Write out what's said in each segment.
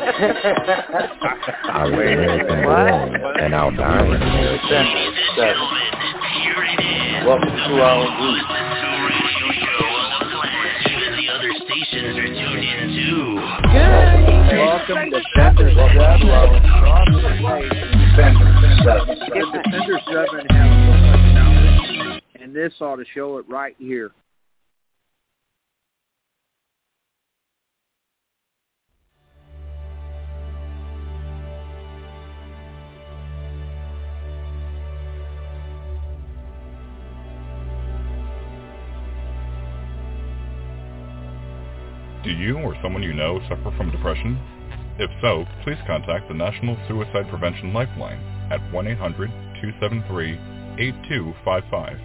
Our American born and our dying American. Welcome to our group. Welcome to Defender 7. If Defender 7 has so much knowledge, and this ought to show it right here. Do you or someone you know suffer from depression? If so, please contact the National Suicide Prevention Lifeline at 1-800-273-8255.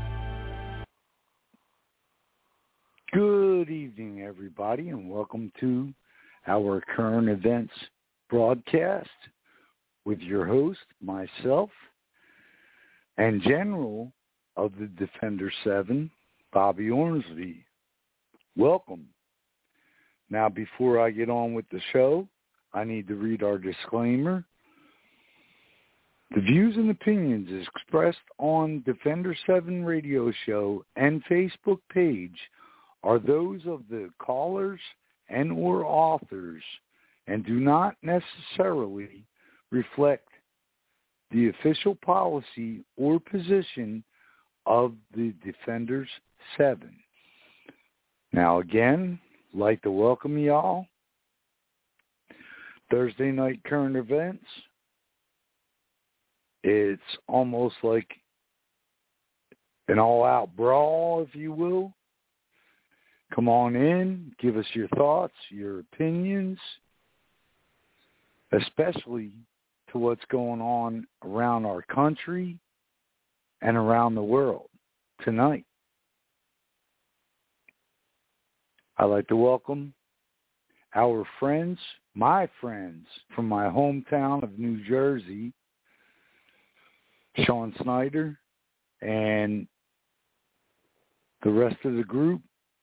Good evening, everybody, and welcome to our current events broadcast with your host, myself, and General of the Defender 7, Bobby Ormsby. Welcome. Now, before I get on with the show, I need to read our disclaimer. The views and opinions expressed on Defender 7 radio show and Facebook page are those of the callers and or authors and do not necessarily reflect the official policy or position of the Defenders 7. Now, again, like to welcome y'all. Thursday night current events. It's almost like an all-out brawl, if you will. Come on in, give us your thoughts, your opinions, especially to what's going on around our country and around the world tonight. I'd like to welcome our friends, my friends from my hometown of New Jersey, Sean Snyder, and the rest of the group.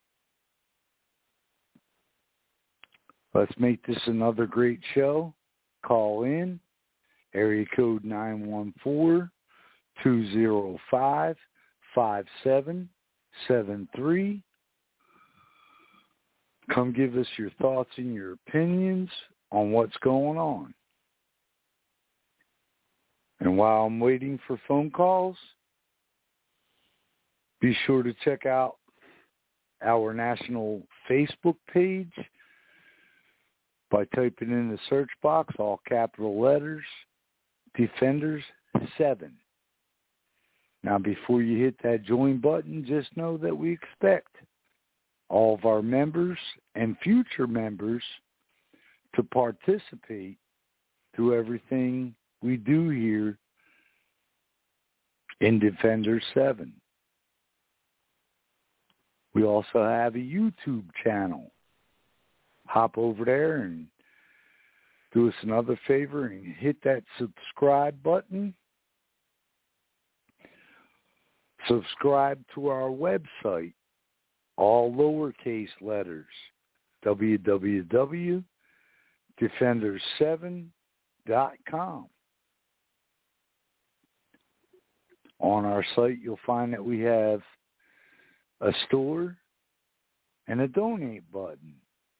Let's make this another great show. Call in, area code 914-205-5773. Come give us your thoughts and your opinions on what's going on. And while I'm waiting for phone calls, be sure to check out our national Facebook page by typing in the search box, all capital letters, Defenders 7. Now, before you hit that join button, just know that we expect all of our members and future members to participate through everything we do here in Defender 7. We also have a YouTube channel. Hop over there and do us another favor and hit that subscribe button. Subscribe to our website, all lowercase letters, www.defenders7.com. On our site, you'll find that we have a store and a donate button.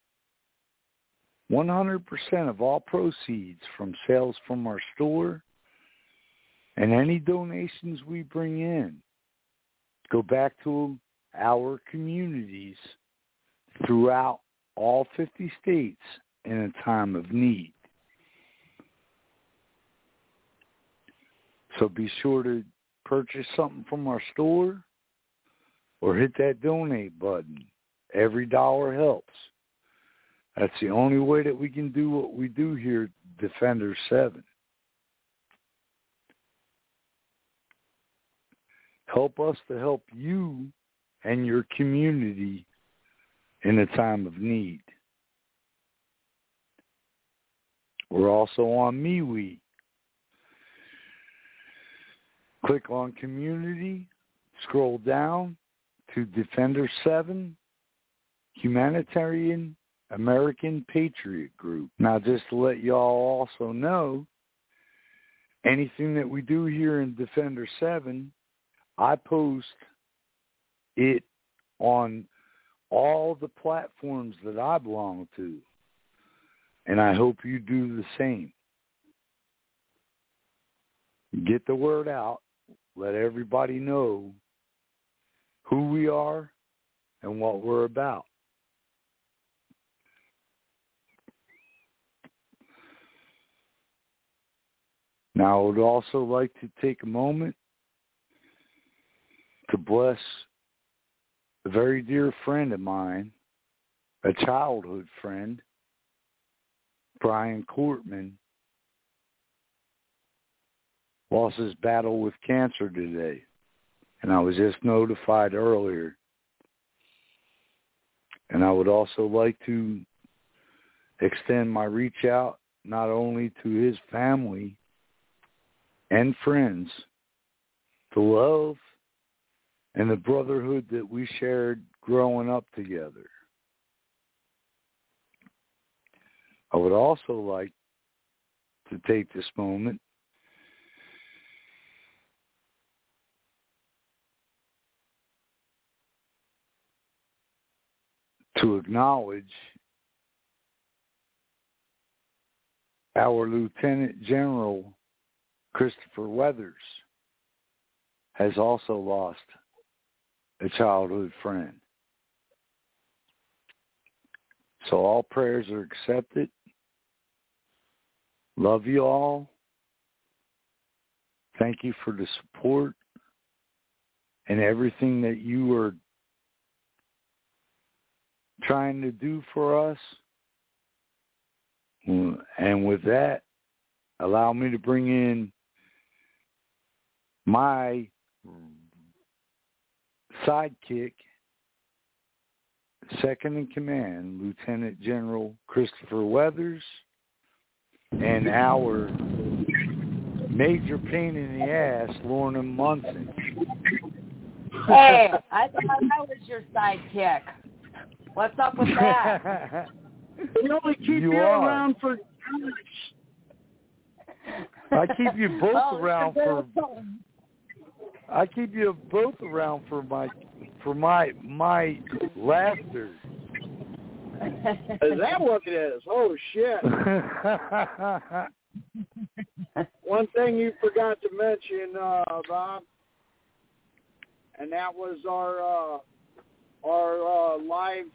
100% of all proceeds from sales from our store and any donations we bring in go back to our communities throughout all 50 states in a time of need. So be sure to purchase something from our store or hit that donate button. Every dollar helps. That's the only way that we can do what we do here at Defender 7. Help us to help you and your community in a time of need. We're also on MeWe. Click on Community, scroll down to Defender 7, Humanitarian American Patriot Group. Now, just to let y'all also know, anything that we do here in Defender 7, I post it on all the platforms that I belong to. And I hope you do the same. Get the word out. Let everybody know who we are and what we're about. Now, I would also like to take a moment to bless a very dear friend of mine, a childhood friend, Brian Courtman, lost his battle with cancer today. And I was just notified earlier. And I would also like to extend my reach out not only to his family and friends, the love and the brotherhood that we shared growing up together. I would also like to take this moment to acknowledge our Lieutenant General Christopher Weathers has also lost a childhood friend. So all prayers are accepted. Love you all. Thank you for the support and everything that you are trying to do for us. And with that, allow me to bring in my sidekick, second in command, Lieutenant General Christopher Weathers, and our major pain in the ass, Lorna Munson. Hey, I thought that was your sidekick. What's up with that? We only keep you around for... I keep you both around for... I keep you both around for my laughter. Is that what it is? Oh, shit. One thing you forgot to mention, Bob, and that was our live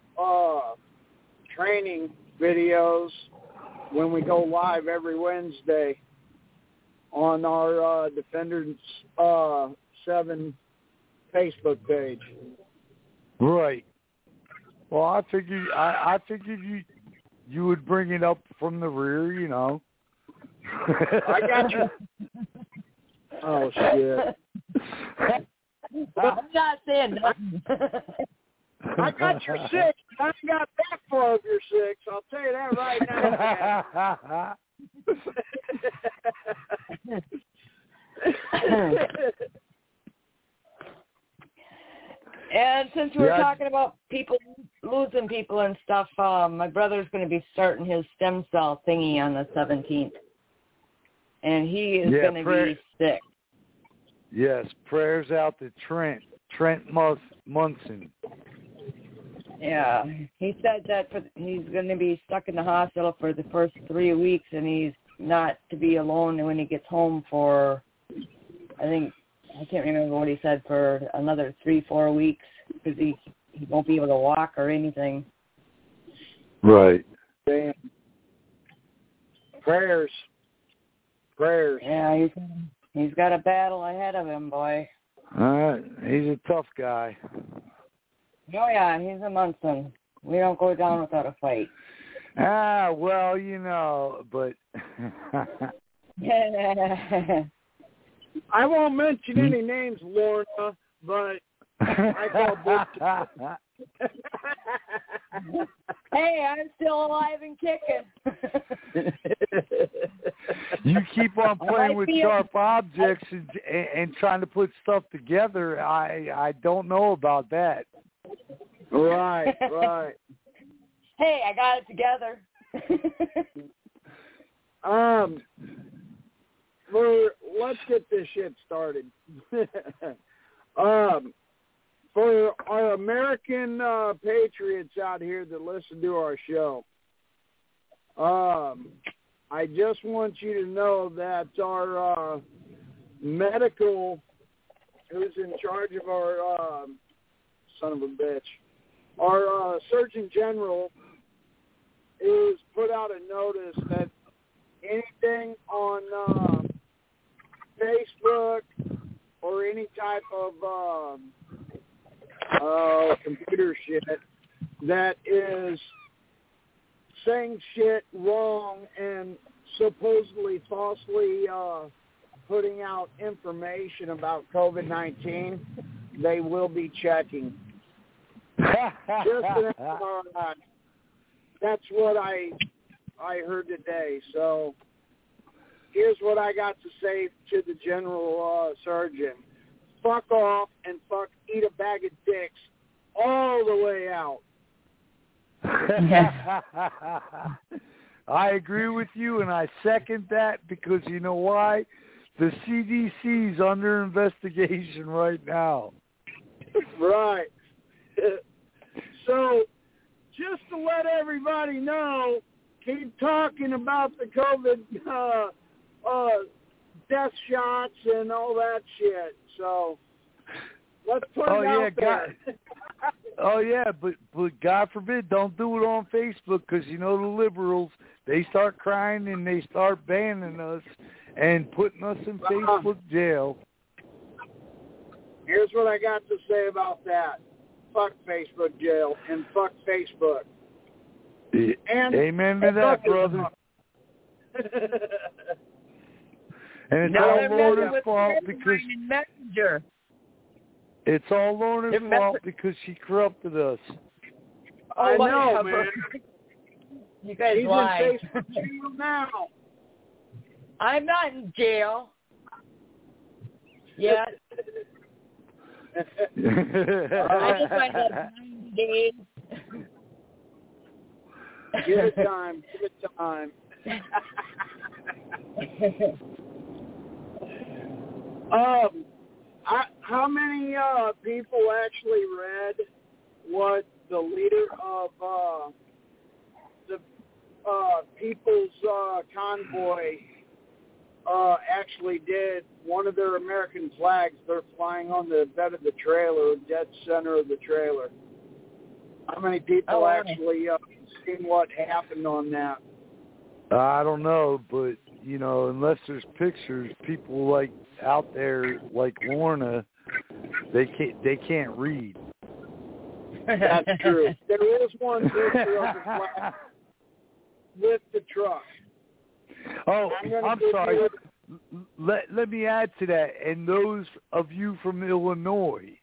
training videos when we go live every Wednesday on our Defenders 7 Facebook page. Right. Well, I figured you would bring it up from the rear, you know. I got you. Oh, shit. I'm not saying nothing. I got your 6. I got that far of your 6. I'll tell you that right now. And since we're talking about people losing people and stuff, my brother's going to be starting his stem cell thingy on the 17th. And he is going to be sick. Yes, prayers out to Trent Munson. Yeah, he said that he's going to be stuck in the hospital for the first 3 weeks, and he's not to be alone when he gets home for, I can't remember what he said, for another 3-4 weeks, because he won't be able to walk or anything. Right. Damn. Prayers. Yeah, he's got a battle ahead of him, boy. He's a tough guy. Oh, yeah, he's a Munson. We don't go down without a fight. Well, you know, but... I won't mention any names, Lorna, but I call both. Hey, I'm still alive and kicking. You keep on playing with sharp objects and trying to put stuff together. I don't know about that. Right. Hey, I got it together. Let's get this shit started. For our American patriots out here that listen to our show, I just want you to know that our medical, who's in charge of our son of a bitch, our Surgeon General is put out a notice that anything on Facebook or any type of computer shit that is saying shit wrong and supposedly falsely putting out information about COVID-19, they will be checking. Just an FYI. That's what I heard today. So here's what I got to say to the general surgeon. Fuck off and eat a bag of dicks all the way out. I agree with you, and I second that because you know why? The CDC's under investigation right now. Right. So, just to let everybody know, keep talking about the COVID death shots and all that shit. So, let's put it out there. But God forbid, don't do it on Facebook because, you know, the liberals, they start crying and they start banning us and putting us in Facebook jail. Here's what I got to say about that. Fuck Facebook jail and fuck Facebook. And amen to that, brother. And it's all Lorna's fault because it's all Lorna's fault because she corrupted us. I know, man. You guys He's lie. in Facebook jail now. I'm not in jail. Yet. I just went up 90 days. Give it time. Give it time. How many people actually read what the leader of the People's Convoy actually did? One of their American flags, they're flying on the bed of the trailer, dead center of the trailer. How many people actually seen what happened on that? I don't know, but, you know, unless there's pictures, people like out there like Lorna, they can't read. That's true. There is one picture of the flag with the truck. Oh, I'm sorry. Let me add to that. And those of you from Illinois.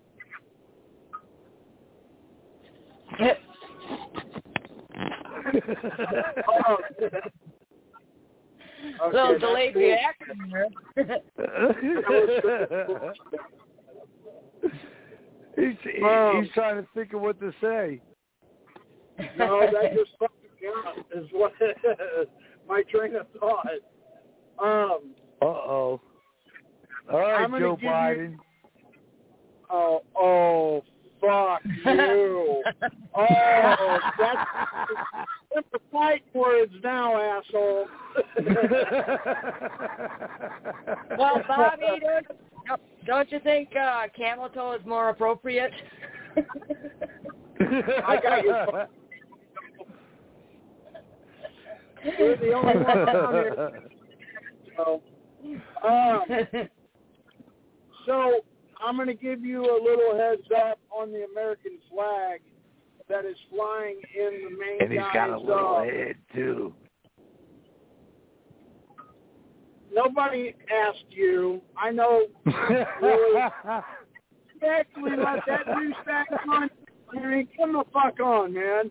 Little delayed reaction there. He's trying to think of what to say. No, that just fucking out is what my train of thought. Uh-oh. All right, Joe Biden. Oh, fuck you. That's the fight words now, asshole. Well, Bobby, don't you think camel toe is more appropriate? I got you. You're the only one down here. So I'm going to give you a little heads up on the American flag that is flying in the main and he's got a little head, too. Nobody asked you. I know. Really, actually let that douchebag on. I mean, come the fuck on, man.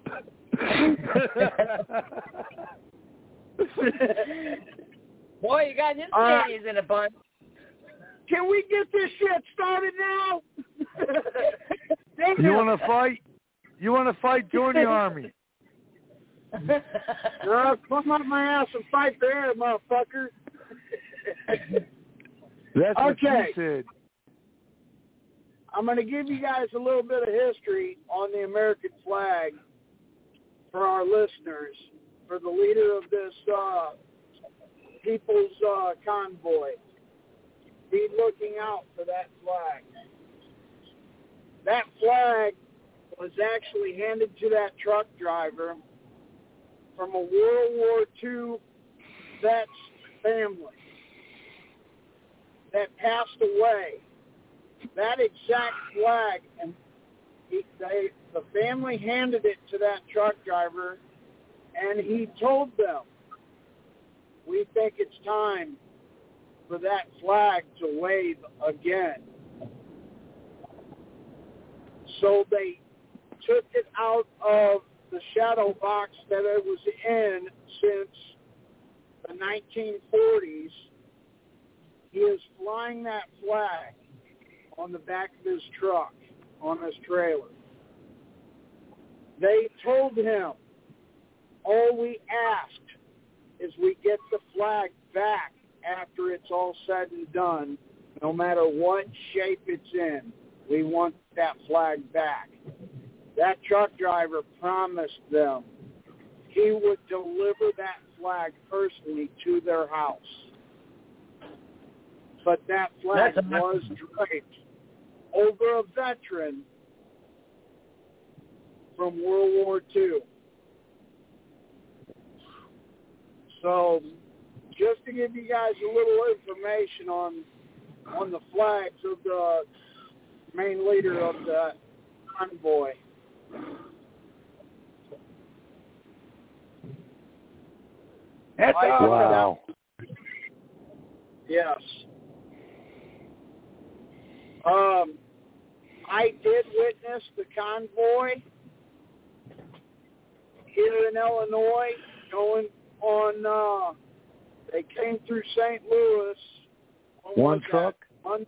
Boy, you got his panties in a bunch. Can we get this shit started now? You want to fight? You want to fight? Join the Army. No, come up my ass and fight there, motherfucker. That's what Okay. she said. I'm going to give you guys a little bit of history on the American flag for our listeners, for the leader of this people's convoy. Be looking out for that flag. That flag was actually handed to that truck driver from a World War II vet's family that passed away. That exact flag, and the family handed it to that truck driver, and he told them, we think it's time for that flag to wave again. So they took it out of the shadow box that it was in since the 1940s. He is flying that flag on the back of his truck, on his trailer. They told him, all we ask is we get the flag back after it's all said and done, no matter what shape it's in. We want that flag back. That truck driver promised them he would deliver that flag personally to their house. But that flag was draped over a veteran from World War II. So, just to give you guys a little information on the flags of the main leader of the convoy. That's wow. Yes. I did witness the convoy here in Illinois going on, they came through St. Louis. One truck? Monday.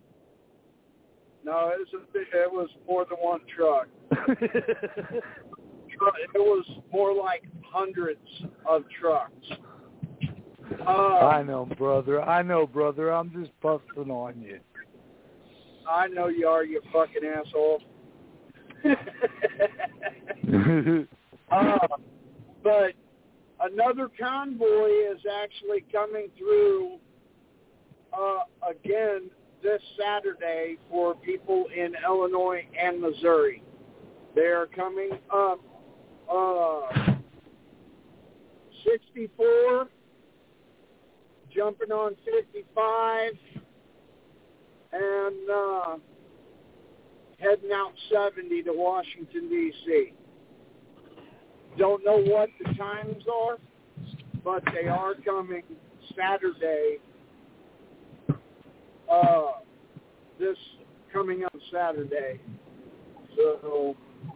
No, it was more than one truck. It was more like hundreds of trucks. I know, brother. I'm just busting on you. I know you are, you fucking asshole. But another convoy is actually coming through again this Saturday for people in Illinois and Missouri. They are coming up 64, jumping on 55, and heading out 70 to Washington, D.C. Don't know what the times are, but they are coming Saturday, this coming up Saturday. So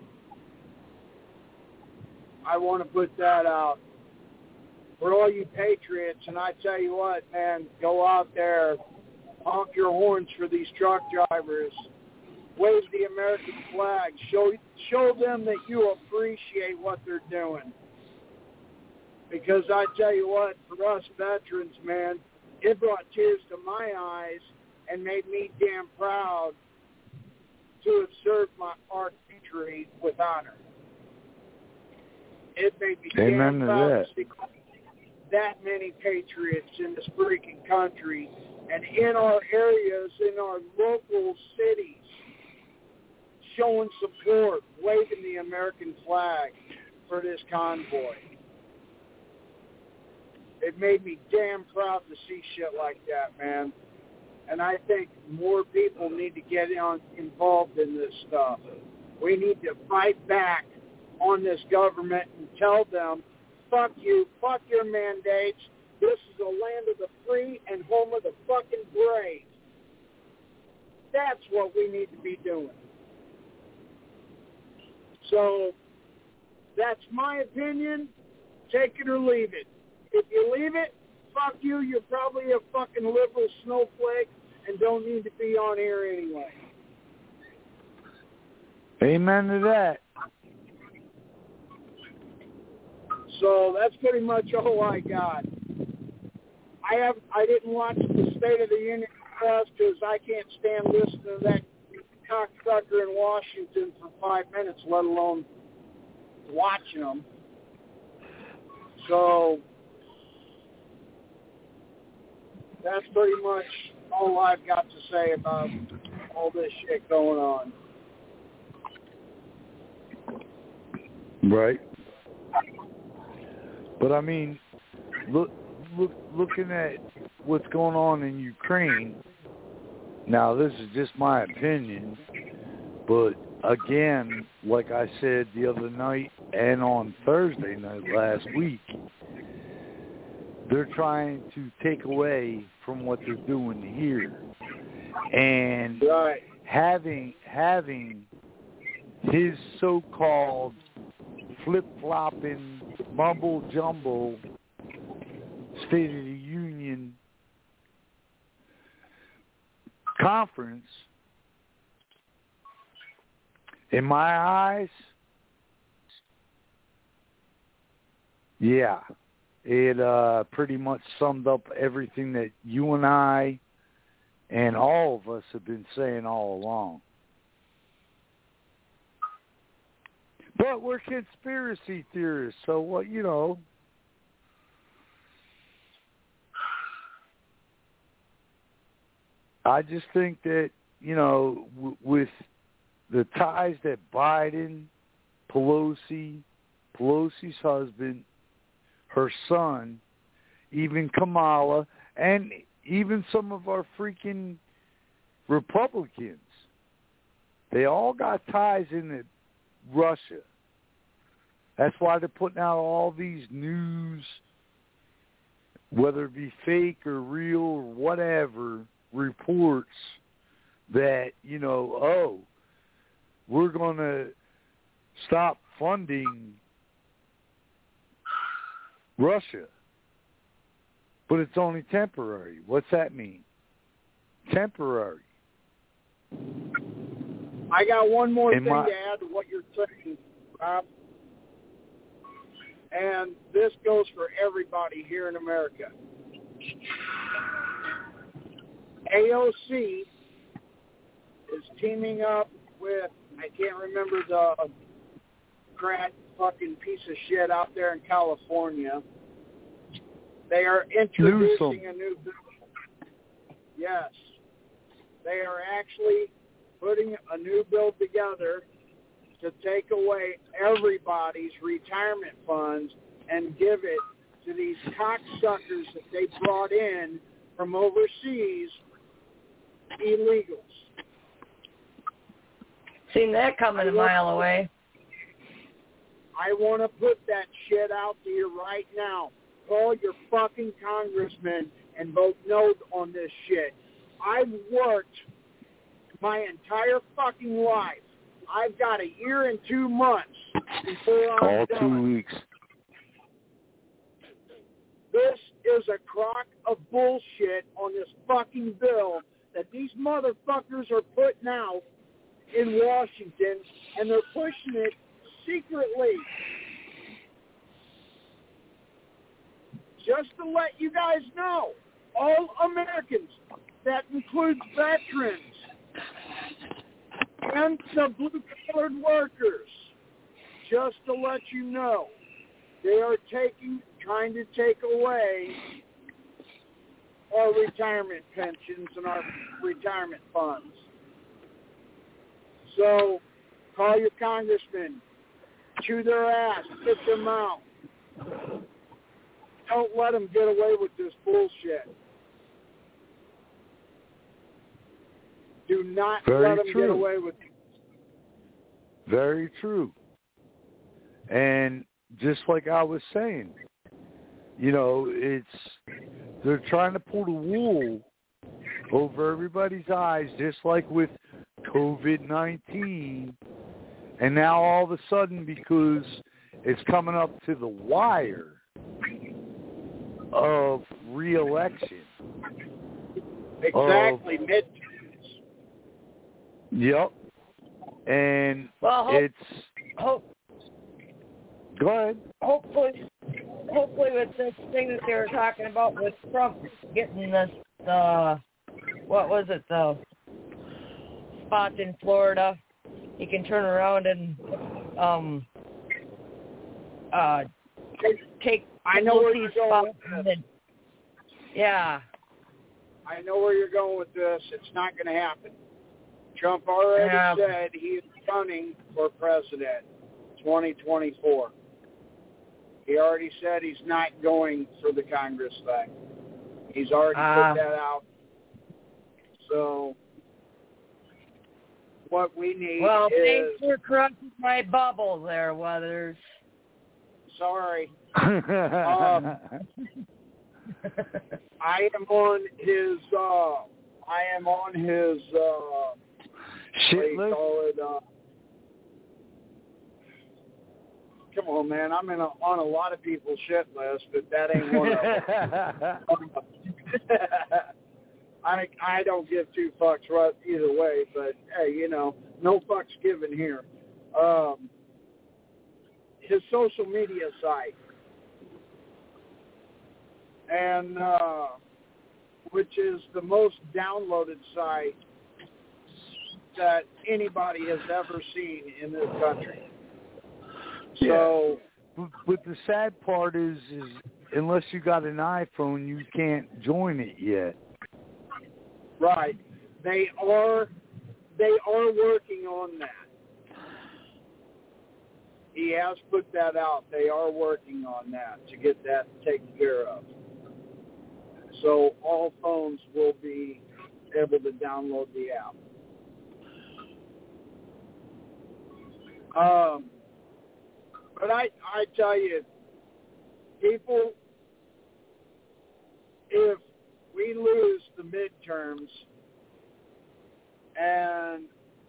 I want to put that out for all you patriots, and I tell you what, man, go out there, honk your horns for these truck drivers, wave the American flag, show them that you appreciate what they're doing. Because I tell you what, for us veterans, man, it brought tears to my eyes and made me damn proud to have served our country with honor. It made me damn proud to see that many patriots in this freaking country and in our areas, in our local cities, showing support, waving the American flag for this convoy. It made me damn proud to see shit like that, man. And I think more people need to get involved in this stuff. We need to fight back on this government and tell them, fuck you, fuck your mandates. This is a land of the free and home of the fucking brave. That's what we need to be doing. So, that's my opinion. Take it or leave it. If you leave it, fuck you. You're probably a fucking liberal snowflake and don't need to be on air anyway. Amen to that. So that's pretty much all I got. I didn't watch the State of the Union address because I can't stand listening to that cocksucker in Washington for 5 minutes, let alone watching them. So that's pretty much all I've got to say about all this shit going on. Right. But I mean, looking at what's going on in Ukraine, now this is just my opinion, but again, like I said the other night and on Thursday night last week, they're trying to take away from what they're doing here. And right. having his so-called flip-flopping, mumble-jumble State of the Union conference, in my eyes, yeah, it pretty much summed up everything that you and I and all of us have been saying all along. But we're conspiracy theorists, so what, you know. I just think that, you know, with the ties that Biden, Pelosi's husband, her son, even Kamala, and even some of our freaking Republicans, they all got ties into Russia. That's why they're putting out all these news, whether it be fake or real or whatever, reports that, you know, oh, we're going to stop funding Russia. But it's only temporary. What's that mean? Temporary. I got one more thing to add to what you're saying, Rob. And this goes for everybody here in America. AOC is teaming up with, I can't remember the Democrat fucking piece of shit out there in California. They are introducing a new bill. Yes. They are actually putting a new bill together to take away everybody's retirement funds and give it to these cocksuckers that they brought in from overseas, illegals. Seen that coming a mile away. I want to put that shit out to you right now. Call your fucking congressman and vote no on this shit. I've worked my entire fucking life. I've got a year and 2 months before I'm all done. 2 weeks. This is a crock of bullshit on this fucking bill that these motherfuckers are putting out in Washington, and they're pushing it secretly. Just to let you guys know, all Americans, that includes veterans and the blue-collar workers, just to let you know, they are trying to take away our retirement pensions and our retirement funds. So, call your congressman, chew their ass, spit them out. Don't let them get away with this bullshit. Do not let them get away with it. Very true. And just like I was saying, you know, they're trying to pull the wool over everybody's eyes, just like with COVID-19. And now all of a sudden, because it's coming up to the wire of re-election. Exactly, midterms. Yep. And Go ahead. Hopefully with this thing that they were talking about with Trump getting this, what was it, the spot in Florida, he can turn around and take I know where you're going with this. Yeah. I know where you're going with this. It's not going to happen. Trump already said he is running for president 2024. He already said he's not going for the Congress thing. He's already put that out. So what we need thanks for correcting my bubble there, Weathers. Sorry. I am on his shit list. Come on, man. I'm on a lot of people's shit list, but that ain't one of them. I don't give two fucks right either way, but hey, no fucks given here. His social media site, and which is the most downloaded site that anybody has ever seen in this country. So, but the sad part is unless you got an iPhone, you can't join it yet. Right. They are working on that. He has put that out. They are working on that to get that taken care of. So all phones will be able to download the app. But I tell you, people, if we lose the midterms, and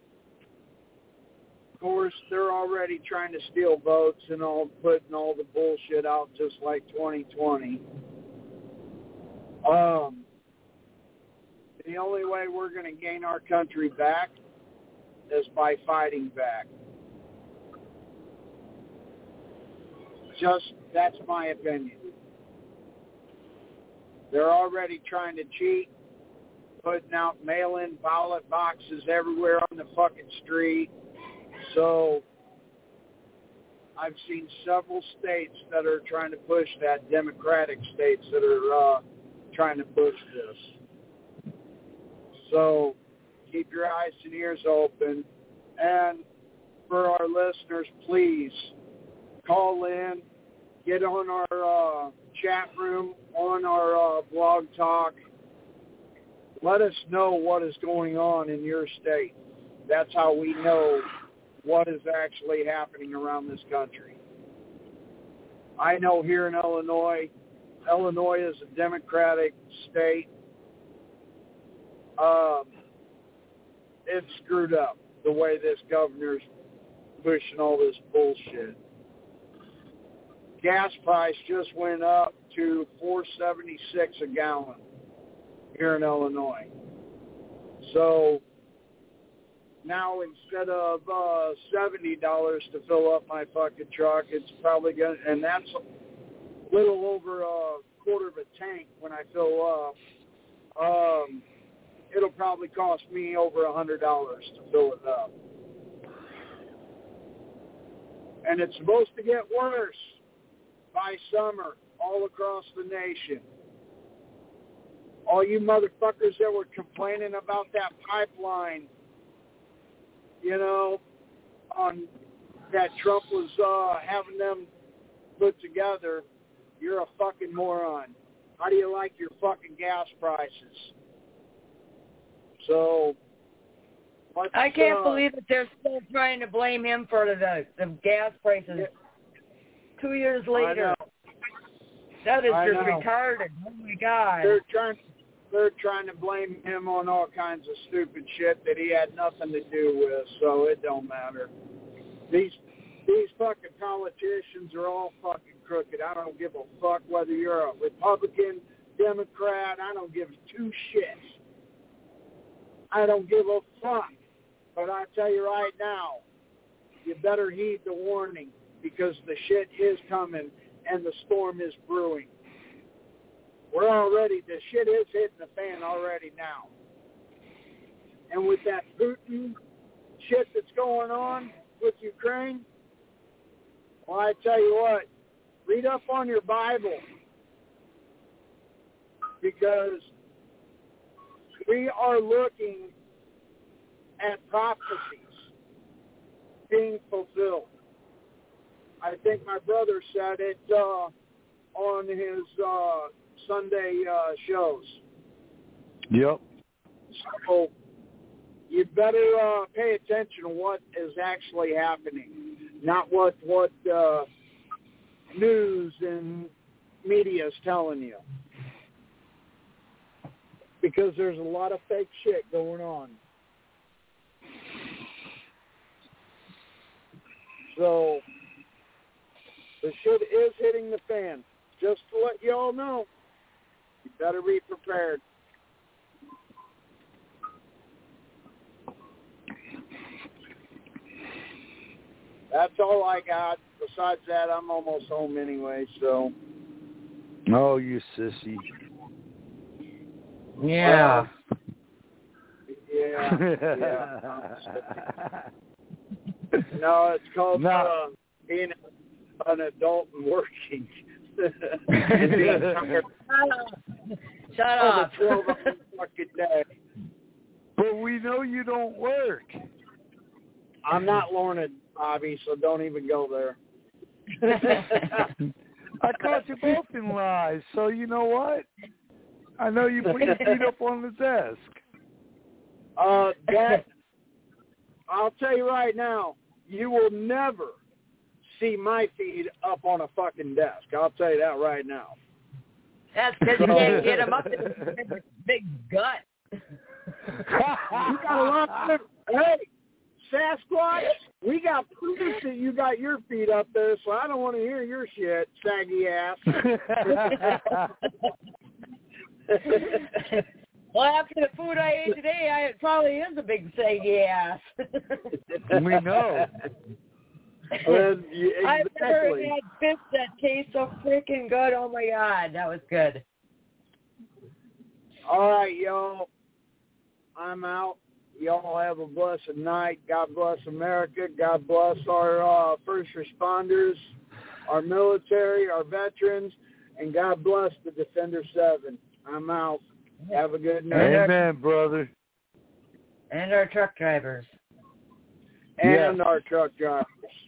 of course they're already trying to steal votes and all, putting all the bullshit out just like 2020. The only way we're going to gain our country back is by fighting back. That's my opinion. They're already trying to cheat, putting out mail-in ballot boxes everywhere on the fucking street. So I've seen several states that are trying to push that, Democratic states that are trying to push this. So keep your eyes and ears open. And for our listeners, please call in, get on our chat room, on our blog talk. Let us know what is going on in your state. That's how we know what is actually happening around this country. I know here in Illinois is a Democratic state. It's screwed up the way this governor's pushing all this bullshit. Gas price just went up to $4.76 a gallon here in Illinois. So now instead of $70 to fill up my fucking truck, it's probably going to, and that's a little over a quarter of a tank when I fill up. It'll probably cost me over $100 to fill it up. And it's supposed to get worse by summer all across the nation. All you motherfuckers that were complaining about that pipeline, on that Trump was having them put together, you're a fucking moron. How do you like your fucking gas prices? So, I can't believe that they're still trying to blame him for the gas prices. Yeah. 2 years later. That is just retarded. Oh my God. They're trying to blame him on all kinds of stupid shit that he had nothing to do with, so it don't matter. These fucking politicians are all fucking crooked. I don't give a fuck whether you're a Republican, Democrat. I don't give two shits. I don't give a fuck. But I tell you right now, you better heed the warning. because the shit is coming and the storm is brewing. The shit is hitting the fan already now. And with that Putin shit that's going on with Ukraine, well, I tell you what, read up on your Bible, because we are looking at prophecies being fulfilled. I think my brother said it on his Sunday shows. Yep. So you better pay attention to what is actually happening, not what news and media is telling you. Because there's a lot of fake shit going on. So the shit is hitting the fan. Just to let you all know, you better be prepared. That's all I got. Besides that, I'm almost home anyway, so. Oh, you sissy. Yeah. Yeah. No, it's called being an adult and working. And being tired. Shut up. 12-hour fucking day. But we know you don't work. I'm not Lorna, Bobby, so don't even go there. I caught you both in lies, so you know what? I know you put your feet up on the desk. That, I'll tell you right now, you will never see my feet up on a fucking desk. I'll tell you that right now. That's because you can't get him up in his big gut. You got a lot of, hey, Sasquatch, we got proof that you got your feet up there, so I don't want to hear your shit, saggy ass. Well, after the food I ate today, it probably is a big saggy ass. We know. Exactly. I've never had fish that taste so freaking good. Oh, my God. That was good. All right, y'all. I'm out. Y'all have a blessed night. God bless America. God bless our first responders, our military, our veterans, and God bless the Defender 7. I'm out. Have a good night. Amen, brother. And our truck drivers. And our truck drivers.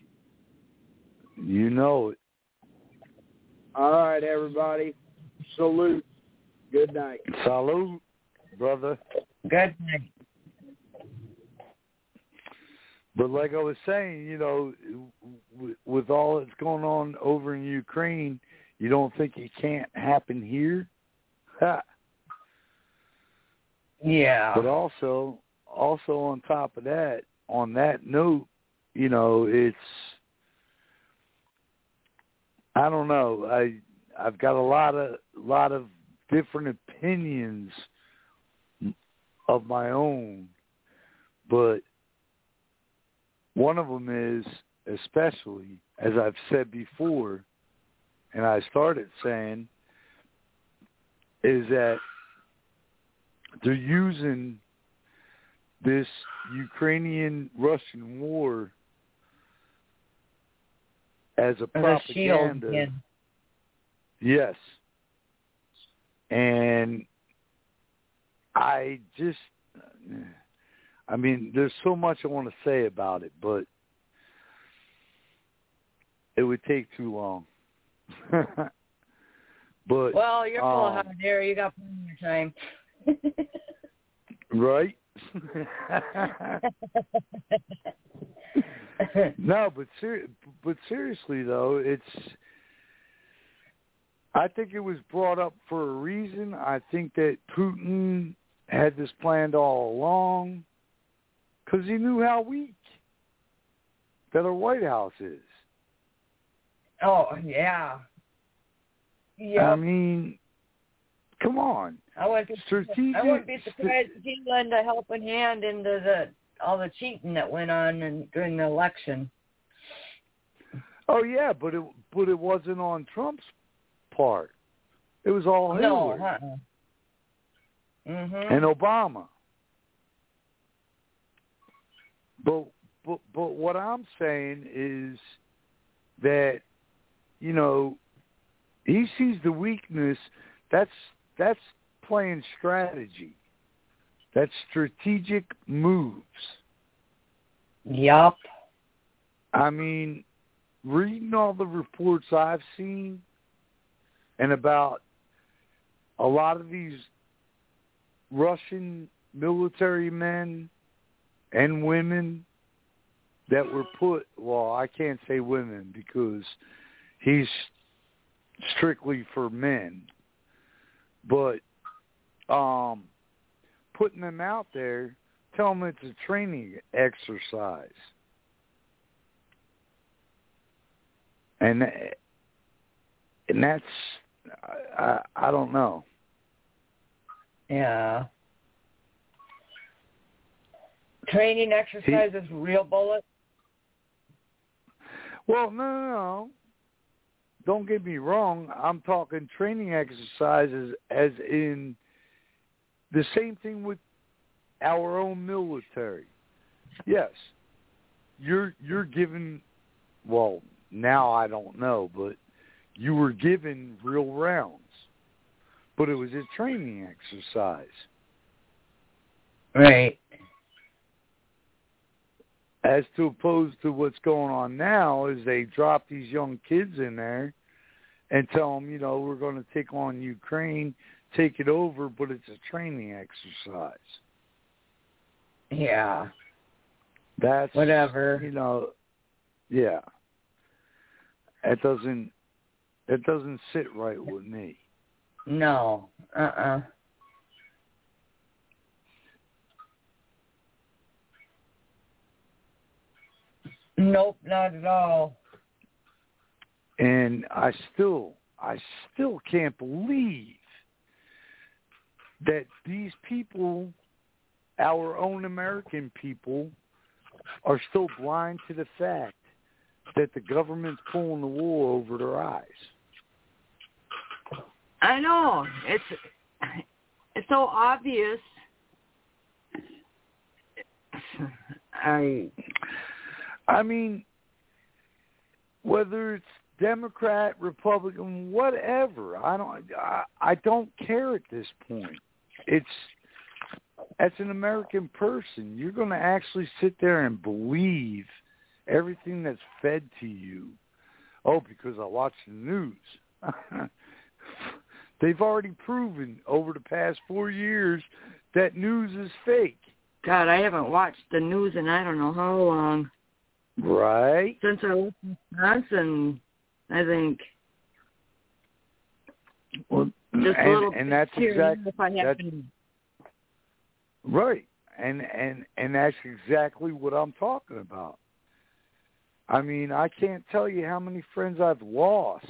You know it. All right, everybody. Salute. Good night. Salute, brother. Good night. But like I was saying, you know, with all that's going on over in Ukraine, you don't think it can't happen here? Ha. Yeah. But also on top of that, on that note, you know, it's, I don't know, I've got a lot of different opinions of my own, but one of them is, especially, as I've said before, and I started saying, is that they're using this Ukrainian-Russian war as a propaganda. Shield, yeah. Yes. And there's so much I want to say about it, but it would take too long. But well, you're full of hot air. You got plenty of time. Right? No, but seriously though, I think it was brought up for a reason. I think that Putin had this planned all along because he knew how weak that our White House is. Oh, yeah. Yeah. I mean, come on. I wouldn't be surprised if he lent a helping hand into all the cheating that went on during the election. Oh yeah, but it wasn't on Trump's part. It was all Hillary and Obama. But what I'm saying is that, you know, he sees the weakness. That's playing strategy. That's strategic moves. Yup. I mean, reading all the reports I've seen and about a lot of these Russian military men and women that were put, well, I can't say women because he's strictly for men, but putting them out there, tell them it's a training exercise. And that's, I don't know. Yeah. Training exercises, real bullets? Well, no. Don't get me wrong. I'm talking training exercises as in the same thing with our own military. Yes, you're given, well, now I don't know, but you were given real rounds. But it was a training exercise. Right. As to opposed to what's going on now is they drop these young kids in there and tell them, you know, we're going to take on Ukraine, take it over, but it's a training exercise. Yeah. That's, whatever. You know, yeah. It doesn't sit right with me. No. Nope, not at all. And I still can't believe that these people, our own American people, are still blind to the fact that the government's pulling the wool over their eyes. I know. It's so obvious. I mean, whether it's Democrat, Republican, whatever, I don't care at this point. It's, as an American person, you're going to actually sit there and believe everything that's fed to you. Oh, because I watch the news. They've already proven over the past 4 years that news is fake. God, I haven't watched the news in I don't know how long. Right. Since I left Wisconsin, I think. Well, just a little and that's exactly right. And that's exactly what I'm talking about. I mean, I can't tell you how many friends I've lost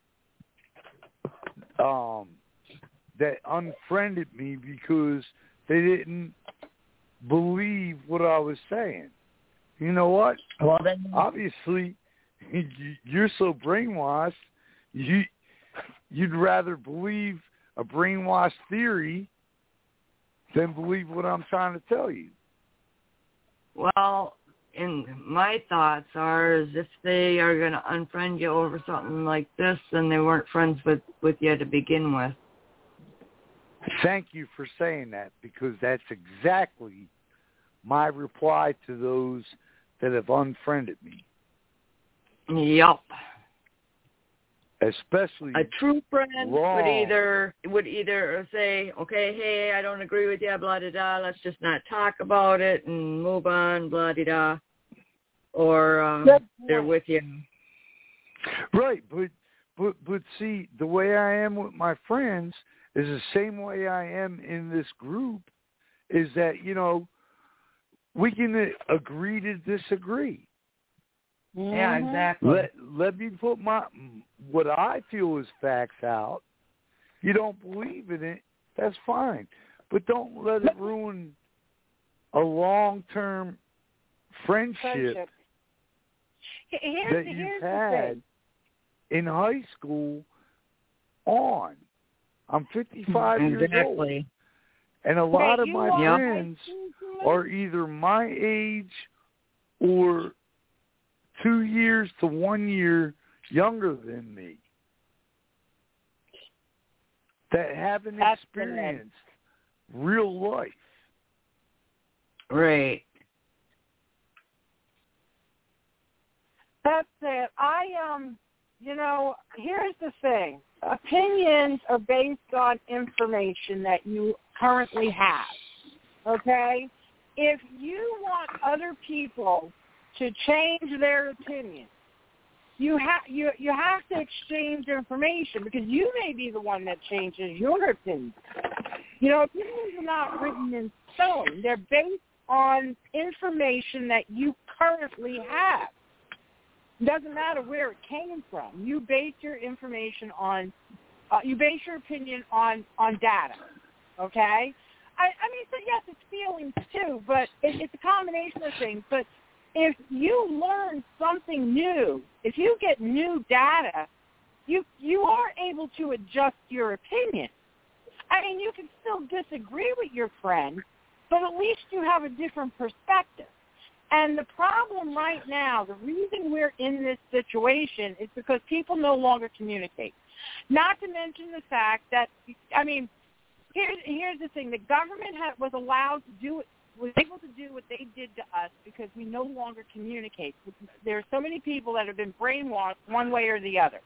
that unfriended me because they didn't believe what I was saying. You know what? Well, then, obviously, you're so brainwashed, you'd rather believe a brainwashed theory than believe what I'm trying to tell you. Well, and my thoughts are is if they are going to unfriend you over something like this, then they weren't friends with you to begin with. Thank you for saying that, because that's exactly my reply to those that have unfriended me. Yup. Especially a true friend wrong. would either say, okay, hey, I don't agree with you, blah da da, let's just not talk about it and move on, blah da da, or they're with you. Right, but see, the way I am with my friends is the same way I am in this group. Is that, you know, we can agree to disagree. Yeah, exactly. Let me put what I feel is facts out. You don't believe in it, that's fine. But don't let it ruin a long-term friendship that you've had in high school on. I'm 55 years old. And a lot of my friends are either my age or 2 years to 1 year younger than me that haven't experienced real life. Right. That's it. Here's the thing. Opinions are based on information that you currently have, okay? If you want other people to change their opinion, you have to exchange information because you may be the one that changes your opinion. Opinions are not written in stone. They're based on information that you currently have. Doesn't matter where it came from. You base your information on, you base your opinion on data, okay? So yes, it's feelings too, but it's a combination of things. But if you learn something new, if you get new data, you are able to adjust your opinion. You can still disagree with your friend, but at least you have a different perspective. And the problem right now, the reason we're in this situation is because people no longer communicate. Not to mention the fact that, here's the thing. The government was allowed to do it, was able to do what they did to us because we no longer communicate. There are so many people that have been brainwashed one way or the other.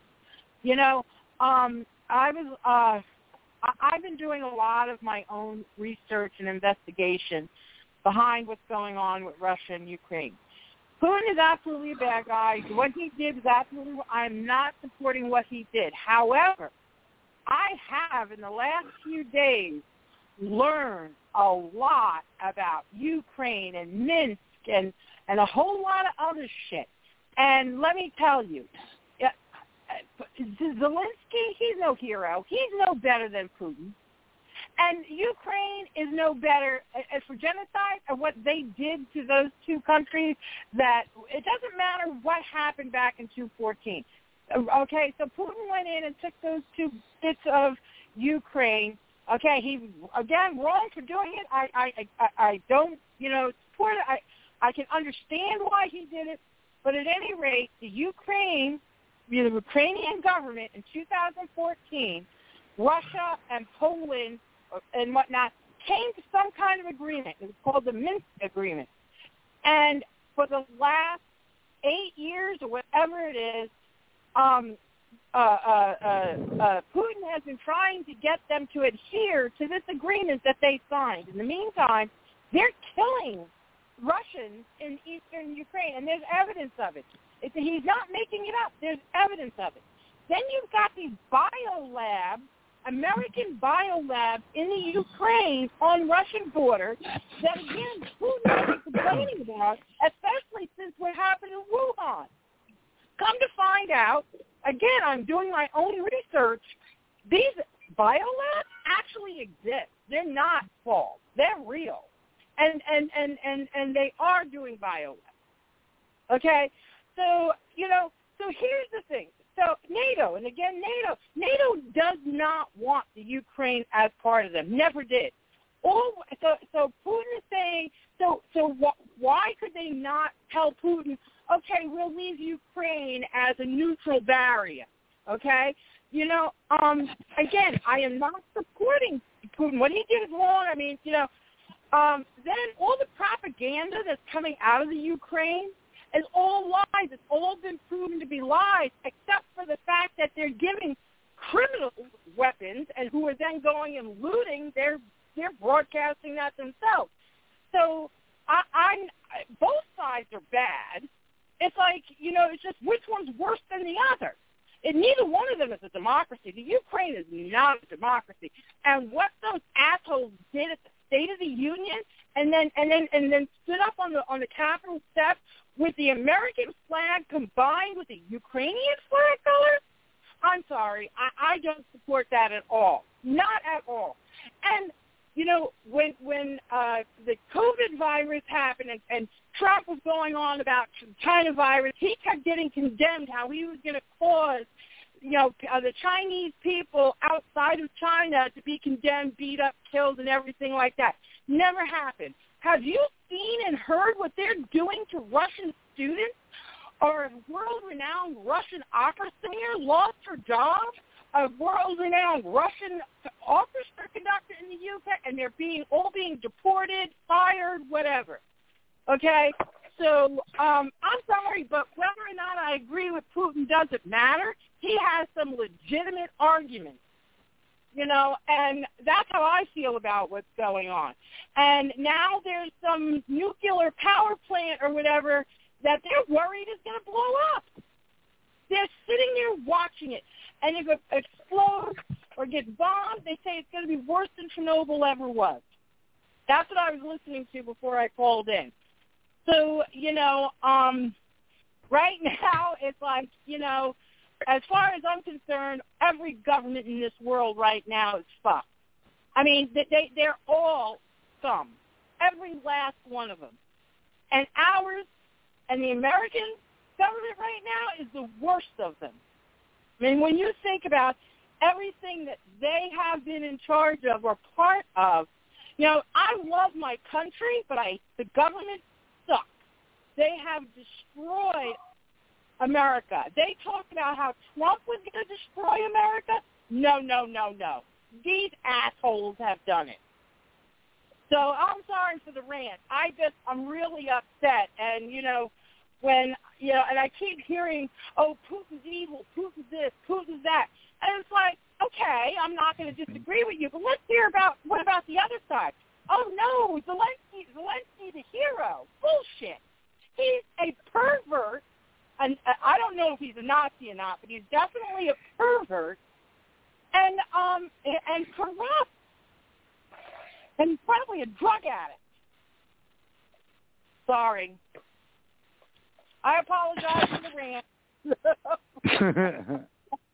I've been doing a lot of my own research and investigation behind what's going on with Russia and Ukraine. Putin is absolutely a bad guy. What he did was absolutely, I'm not supporting what he did. However, I have in the last few days learned a lot about Ukraine and Minsk and a whole lot of other shit. And let me tell you, Zelensky, he's no hero. He's no better than Putin. And Ukraine is no better for genocide or what they did to those two countries. That it doesn't matter what happened back in 2014. Okay, so Putin went in and took those two bits of Ukraine. Okay, he again wrong for doing it. I don't support it. I can understand why he did it, but at any rate, the Ukrainian government in 2014, Russia and Poland and whatnot came to some kind of agreement. It was called the Minsk Agreement. And for the last 8 years or whatever it is, Putin has been trying to get them to adhere to this agreement that they signed. In the meantime, they're killing Russians in eastern Ukraine, and there's evidence of it. He's not making it up. There's evidence of it. Then you've got these biolabs, American biolabs in the Ukraine on Russian border that, again, Putin is complaining about, especially since what happened in Wuhan. Come to find out, again, I'm doing my own research, these biolabs actually exist. They're not false. They're real. And they are doing biolabs. Okay? So here's the thing. So NATO, and again, NATO does not want the Ukraine as part of them. Never did. So Putin is saying, why could they not tell Putin, okay, we'll leave Ukraine as a neutral barrier, okay? Again, I am not supporting Putin. What he did is wrong. Then all the propaganda that's coming out of the Ukraine is all lies. It's all been proven to be lies, except for the fact that they're giving criminals weapons and who are then going and looting. They're broadcasting that themselves. So both sides are bad. It's like, it's just which one's worse than the other. And neither one of them is a democracy. The Ukraine is not a democracy. And what those assholes did at the State of the Union, and then stood up on the Capitol steps with the American flag combined with the Ukrainian flag colors, I'm sorry, I don't support that at all. Not at all. And when the COVID virus happened and Trump was going on about China virus, he kept getting condemned how he was going to cause, the Chinese people outside of China to be condemned, beat up, killed, and everything like that. Never happened. Have you seen and heard what they're doing to Russian students? Or a world-renowned Russian opera singer lost her job? A world-renowned Russian orchestra conductor in the UK, and they're all being deported, fired, whatever. Okay? So I'm sorry, but whether or not I agree with Putin doesn't matter. He has some legitimate arguments, and that's how I feel about what's going on. And now there's some nuclear power plant or whatever that they're worried is going to blow up. They're sitting there watching it, and if it explodes or gets bombed, they say it's going to be worse than Chernobyl ever was. That's what I was listening to before I called in. So, right now it's like, as far as I'm concerned, every government in this world right now is fucked. I mean, they're all scum, every last one of them. And ours and the American government right now is the worst of them. I mean, when you think about everything that they have been in charge of or part of, I love my country, but the government sucks. They have destroyed America. They talked about how Trump was going to destroy America. No. These assholes have done it. So I'm sorry for the rant. I'm really upset. And, when, and I keep hearing, oh, Putin's evil, Putin's this, Putin's that. And it's like, okay, I'm not going to disagree with you, but let's hear what about the other side? Oh, no, Zelensky's a hero. Bullshit. He's a pervert. And I don't know if he's a Nazi or not, but he's definitely a pervert and corrupt. And he's probably a drug addict. Sorry. I apologize for the rant.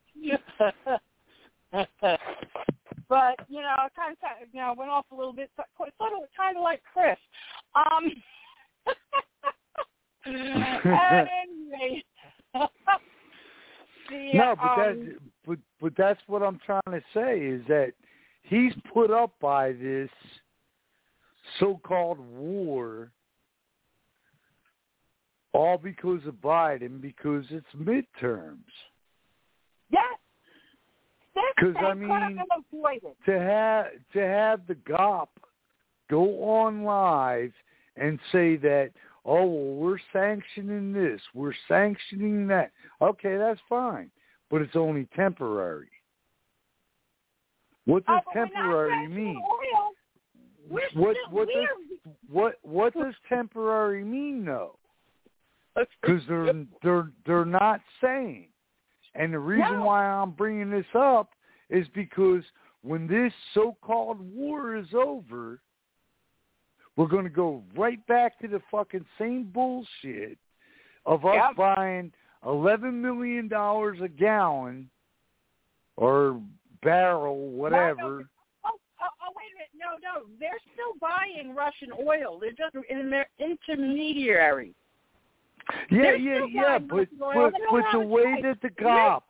But, I kind of went off a little bit, kind of like Chris. Anyway. But that's what I'm trying to say is that he's put up by this so-called war all because of Biden, because it's midterms. Yes. Because to have the GOP go on live and say that, oh, well, we're sanctioning this, we're sanctioning that. Okay, that's fine, but it's only temporary. What does temporary mean? What does temporary mean, though? Because they're not saying. And the reason why I'm bringing this up is because when this so-called war is over, we're going to go right back to the fucking same bullshit of us buying $11 million a gallon or barrel, whatever. Oh, wait a minute. No. They're still buying Russian oil. They're just intermediary. Yeah. But the way that the GOP,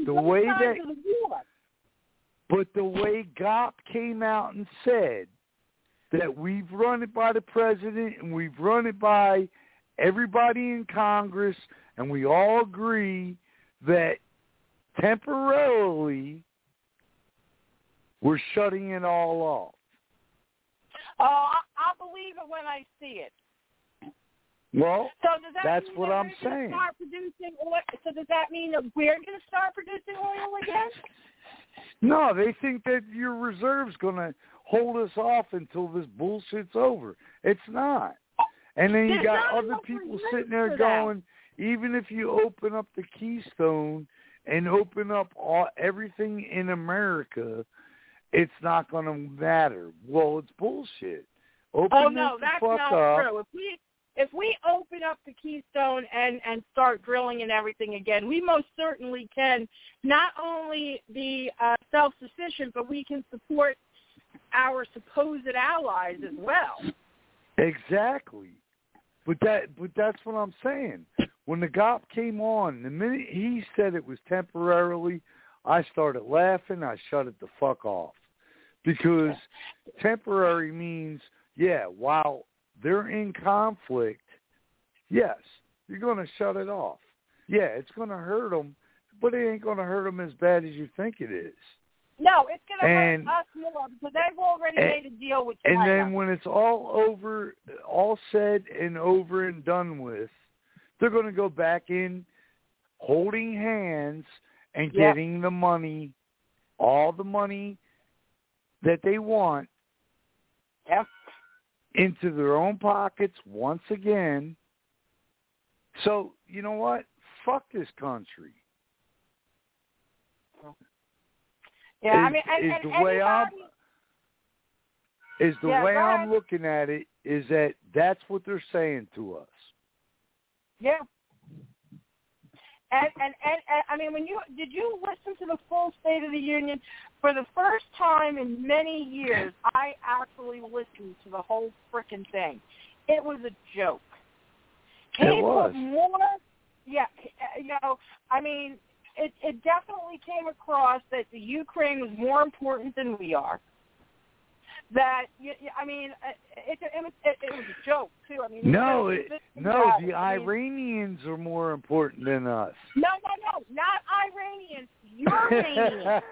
the way GOP came out and said that we've run it by the president and we've run it by everybody in Congress, and we all agree that temporarily we're shutting it all off. Oh, I'll believe it when I see it. Well, so that's what I'm saying. Start producing oil? So does that mean that we're going to start producing oil again? No, they think that your reserve's going to hold us off until this bullshit's over. It's not. And then you got other people sitting there going, even if you open up the Keystone and open up everything in America, it's not going to matter. Well, it's bullshit. That's not true. If we open up the Keystone and start drilling and everything again, we most certainly can not only be self-sufficient, but we can support our supposed allies as well. Exactly. But that's what I'm saying. When the GOP came on, the minute he said it was temporarily, I started laughing. I shut it the fuck off. Because temporary means, yeah, while they're in conflict, yes, you're going to shut it off. Yeah, it's going to hurt them, but it ain't going to hurt them as bad as you think it is. No, it's going to hurt us more because they've already made a deal with China. And then when it's all over, all said and over and done with, they're going to go back in holding hands and getting the money, all the money that they want into their own pockets once again. So, you know what? Fuck this country. Yeah, I mean, the way I'm looking at it is that that's what they're saying to us. Yeah. And I mean, did you listen to the full State of the Union? For the first time in many years, I actually listened to the whole frickin' thing. It was a joke. It was. I mean, it definitely came across that the Ukraine was more important than we are. That, I mean, it was a joke, too. I mean, the Iranians are more important than us. No, not Iranians. Uranians.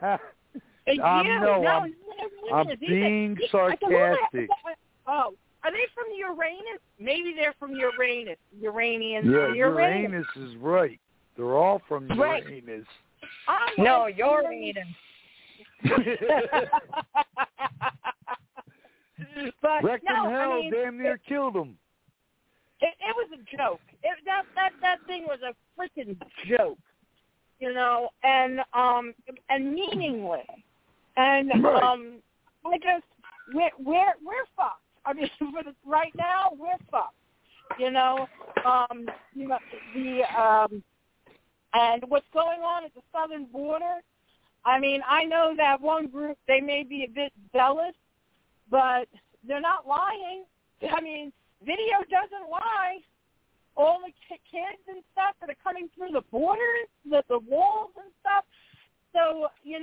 I'm being sarcastic. Oh, are they from Uranus? Maybe they're from Uranus. Uranians. Yeah, Uranus is right. They're all from Uranus. No, Uranus. But Wrecked in hell, damn near killed them. It was a joke. That thing was a freaking joke, and meaningless. And I just we're fucked. I mean, right now we're fucked. And what's going on at the southern border. I mean, I know that one group, they may be a bit zealous, but they're not lying. I mean, video doesn't lie. All the kids and stuff that are coming through the borders, the walls and stuff. So,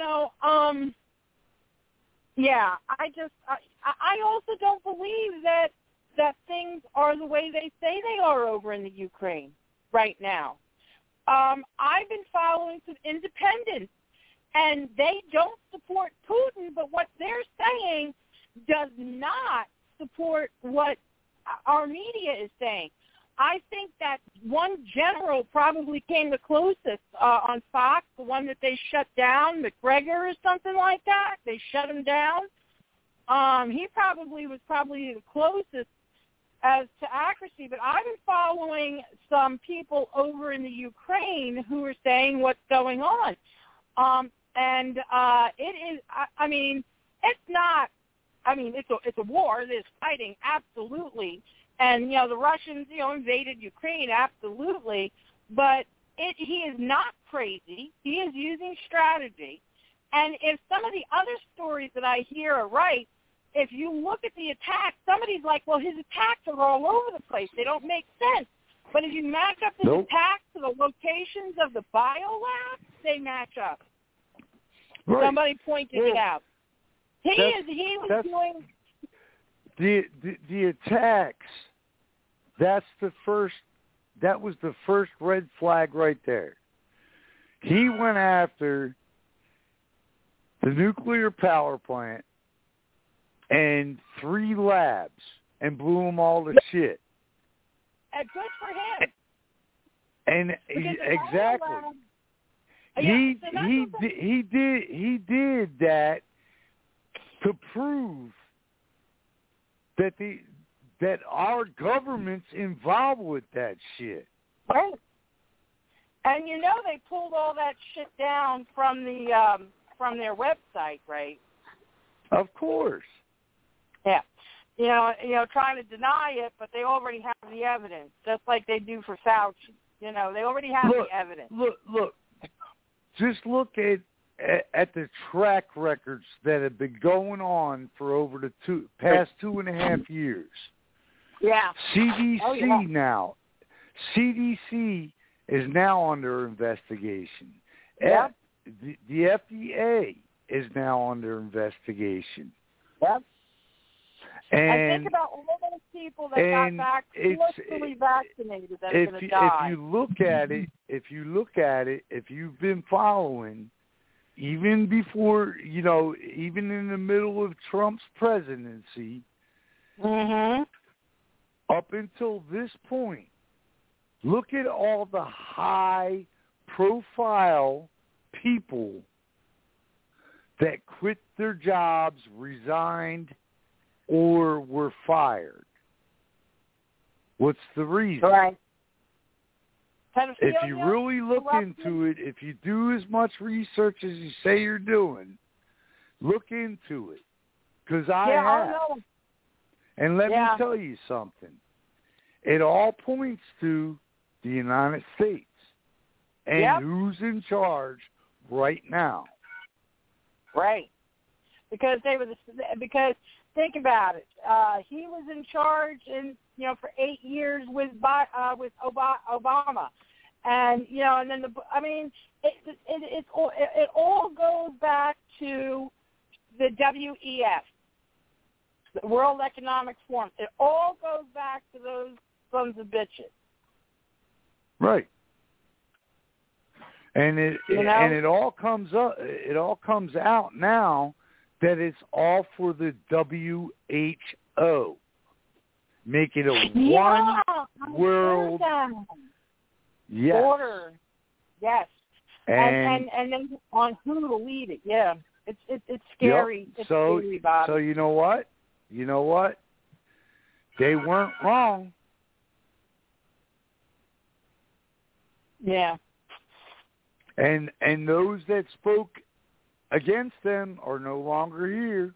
I also don't believe that things are the way they say they are over in the Ukraine right now. I've been following some independents, and they don't support Putin, but what they're saying does not support what our media is saying. I think that one general probably came the closest on Fox, the one that they shut down, McGregor or something like that. They shut him down. He was probably the closest as to accuracy, but I've been following some people over in the Ukraine who are saying what's going on. And it is, I mean, it's not, I mean, it's a war. There's fighting, absolutely. And, the Russians, invaded Ukraine, absolutely. But he is not crazy. He is using strategy. And if some of the other stories that I hear are right, if you look at the attacks, somebody's like, well, his attacks are all over the place. They don't make sense. But if you match up his attacks to the locations of the biolabs, they match up. Right. Somebody pointed it out. He was doing the attacks. That was the first red flag right there. He went after the nuclear power plant and 3 labs and blew them all to shit. And good for him. And exactly. He did that to prove that our government's involved with that shit. Right. And they pulled all that shit down from their website, right? Of course. Yeah. Trying to deny it, but they already have the evidence, just like they do for Fauci. They already have the evidence. Look. Just look at at the track records that have been going on for over the past 2.5 years. Yeah. CDC now. CDC is now under investigation. Yep. The FDA is now under investigation. Yep. And think about all those people that got fully vaccinated that are going to die. If you look at it, if you've been following, even before, even in the middle of Trump's presidency, up until this point, look at all the high-profile people that quit their jobs, resigned, or were fired. What's the reason? Right. If you really look into it, if you do as much research as you say you're doing, look into it. Because I have. know. And let me tell you something. It all points to the United States and who's in charge right now. Right. Because think about it. He was in charge for 8 years with Obama. And and then it all goes back to the WEF, the World Economic Forum. It all goes back to those sons of bitches. Right. And it all comes up. It all comes out now that it's all for the WHO. Make it a one world order. Yes. And then on who to lead it. Yeah. It's scary. Yep. It's scary, Bob. So you know what? They weren't wrong. Yeah. And those that spoke against them are no longer here.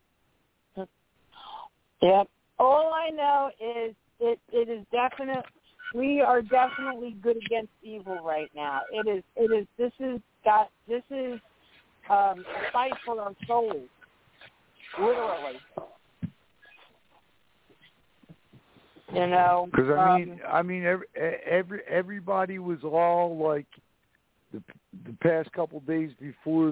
Yep. All I know is it is definite. We are definitely good against evil right now. This is a fight for our souls, literally. Because everybody was all like the past couple days before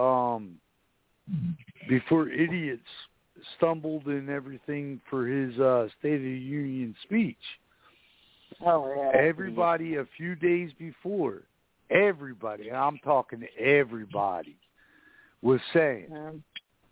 before idiots stumbled and everything for his State of the Union speech. Oh, yeah. Everybody a few days before, everybody, and I'm talking to everybody, was saying,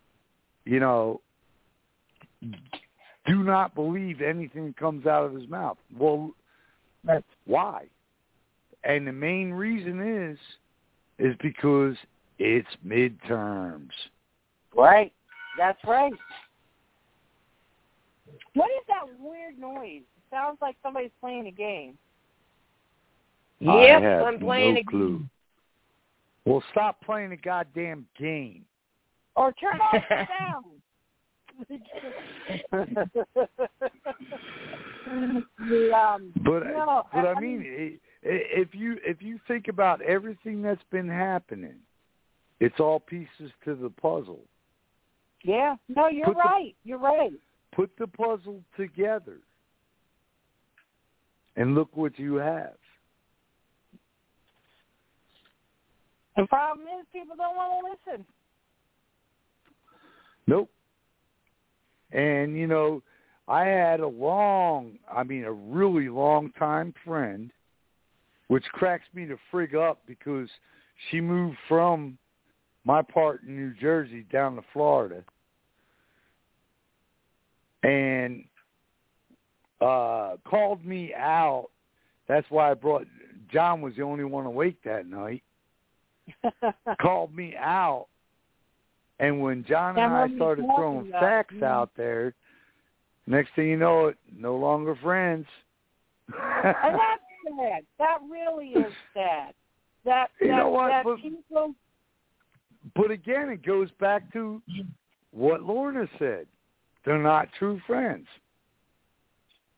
do not believe anything that comes out of his mouth. Well, why? And the main reason is because it's midterms. Right. That's right. What is that weird noise? It sounds like somebody's playing a game. Yep, I'm playing a clue. Well, stop playing a goddamn game. Or turn off the sound. If you think about everything that's been happening, it's all pieces to the puzzle. Yeah. No, you're right. You're right. Put the puzzle together, and look what you have. The problem is people don't want to listen. Nope. And, I had a really long time friend, which cracks me the frig up because she moved from my part in New Jersey down to Florida and called me out. That's why John was the only one awake that night. Called me out. And when John and I started throwing facts out there, next thing you know it, no longer friends. And that's sad. That really is sad. People... But again, it goes back to what Lorna said. They're not true friends.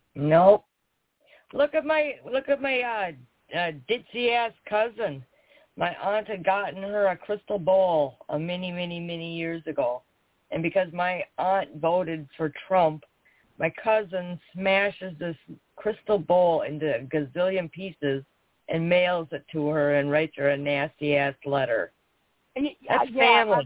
Nope. Look at my ditzy ass cousin. my aunt had gotten her a crystal bowl many years ago. And because my aunt voted for Trump, my cousin smashes this crystal bowl into a gazillion pieces and mails it to her and writes her a nasty-ass letter. That's family.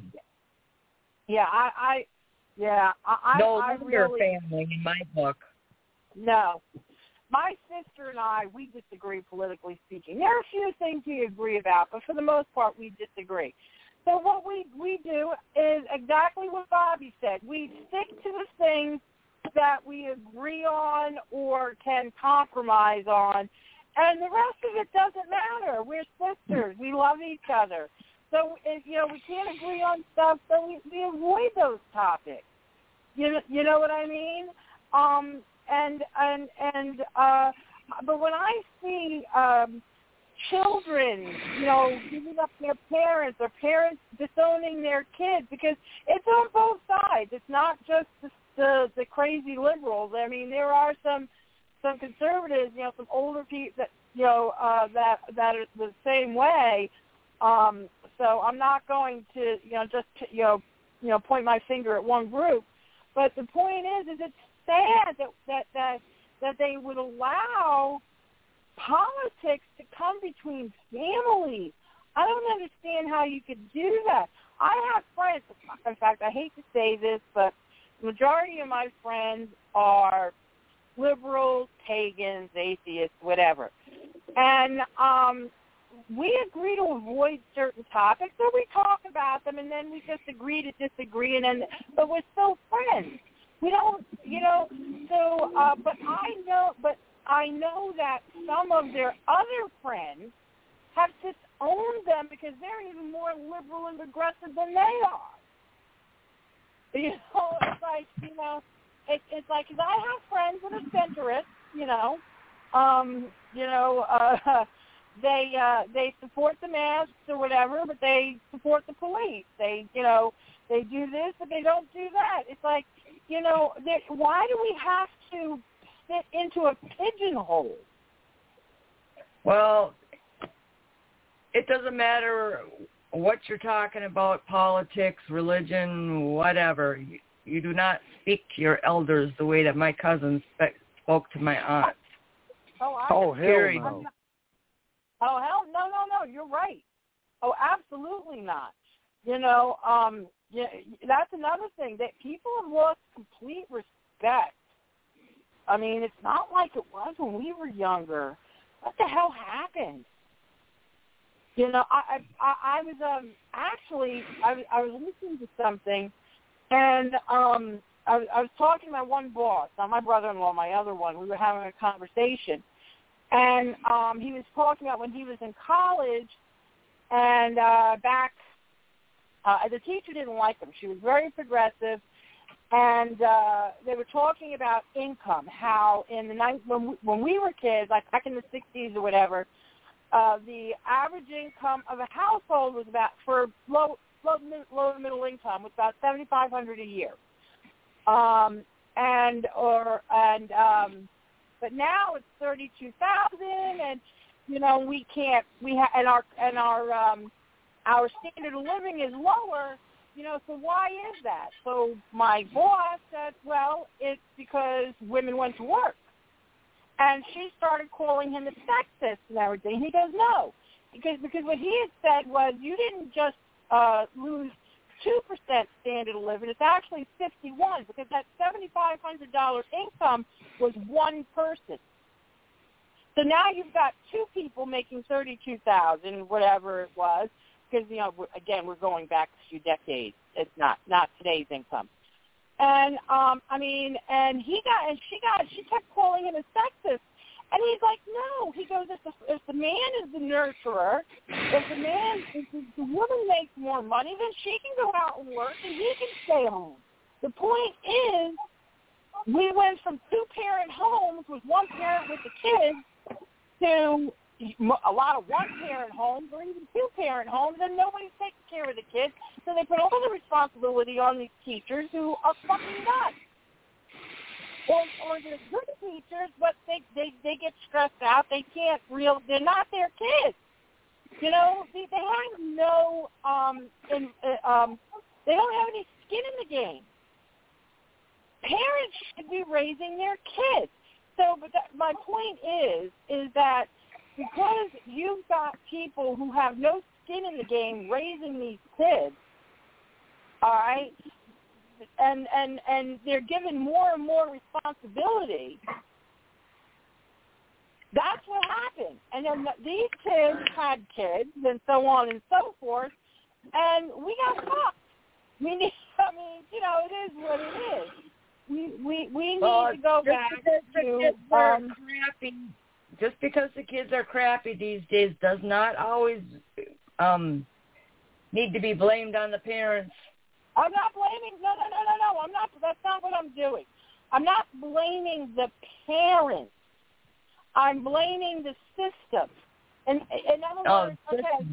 No longer family in my book. No. My sister and I, we disagree politically speaking. There are a few things we agree about, but for the most part, we disagree. So what we do is exactly what Bobby said. We stick to the things that we agree on or can compromise on, and the rest of it doesn't matter. We're sisters. We love each other. So if we can't agree on stuff, so we avoid those topics. You know what I mean? But when I see children, giving up their parents or parents disowning their kids, because it's on both sides. It's not just the crazy liberals. I mean, there are some conservatives, some older people that are the same way. So I'm not going to point my finger at one group. But the point is it's sad that they would allow politics to come between families. I don't understand how you could do that. I have friends. In fact, I hate to say this, but the majority of my friends are liberals, pagans, atheists, whatever. And we agree to avoid certain topics, so we talk about them, and then we just agree to disagree, but we're still friends. We don't, but I know that some of their other friends have disowned them because they're even more liberal and progressive than they are. It's like, it's like, because I have friends that are centrists, they support the masks or whatever, but they support the police. They do this, but they don't do that. It's like, why do we have to fit into a pigeonhole? Well, it doesn't matter what you're talking about, politics, religion, whatever. You do not speak to your elders the way that my cousin spoke to my aunt. Hell no. Oh, hell, no, you're right. Oh, absolutely not. That's another thing, that people have lost complete respect. I mean, it's not like it was when we were younger. What the hell happened? I was I was listening to something, and I was talking to my one boss, not my brother-in-law, my other one. We were having a conversation. And he was talking about when he was in college, and the teacher didn't like him. She was very progressive, and they were talking about income, how in the when we were kids, like back in the 60s or whatever, the average income of a household was about, for low to middle income, was about $7,500 a year. But now it's $32,000, and our standard of living is lower. So why is that? So my boss said, well, it's because women went to work, and she started calling him a sexist and everything. He goes, no, because what he had said was, you didn't just lose 2% standard of living. It's actually 51, because that $7,500 income was one person. So now you've got two people making $32,000, whatever it was, because again, we're going back a few decades. It's not today's income. And and she kept calling him a sexist. And he's like, no. He goes, if the man is the nurturer, if the woman makes more money, then she can go out and work and he can stay home. The point is, we went from two-parent homes with one parent with the kids to a lot of one-parent homes or even two-parent homes, and nobody's taking care of the kids. So they put all the responsibility on these teachers who are fucking nuts. Or they're good teachers, but they get stressed out. They're not their kids. You know, they have no they don't have any skin in the game. Parents should be raising their kids. So, but my point is that because you've got people who have no skin in the game raising these kids, all right, and they're given more and more responsibility. That's what happened. And then these kids had kids and so on and so forth, and we got fucked. We need, I mean, you know, it is what it is. We need to go back to crappy. Just because the kids are crappy these days does not always need to be blamed on the parents. I'm not blaming. No. I'm not. That's not what I'm doing. I'm not blaming the parents. I'm blaming the system. And in other words,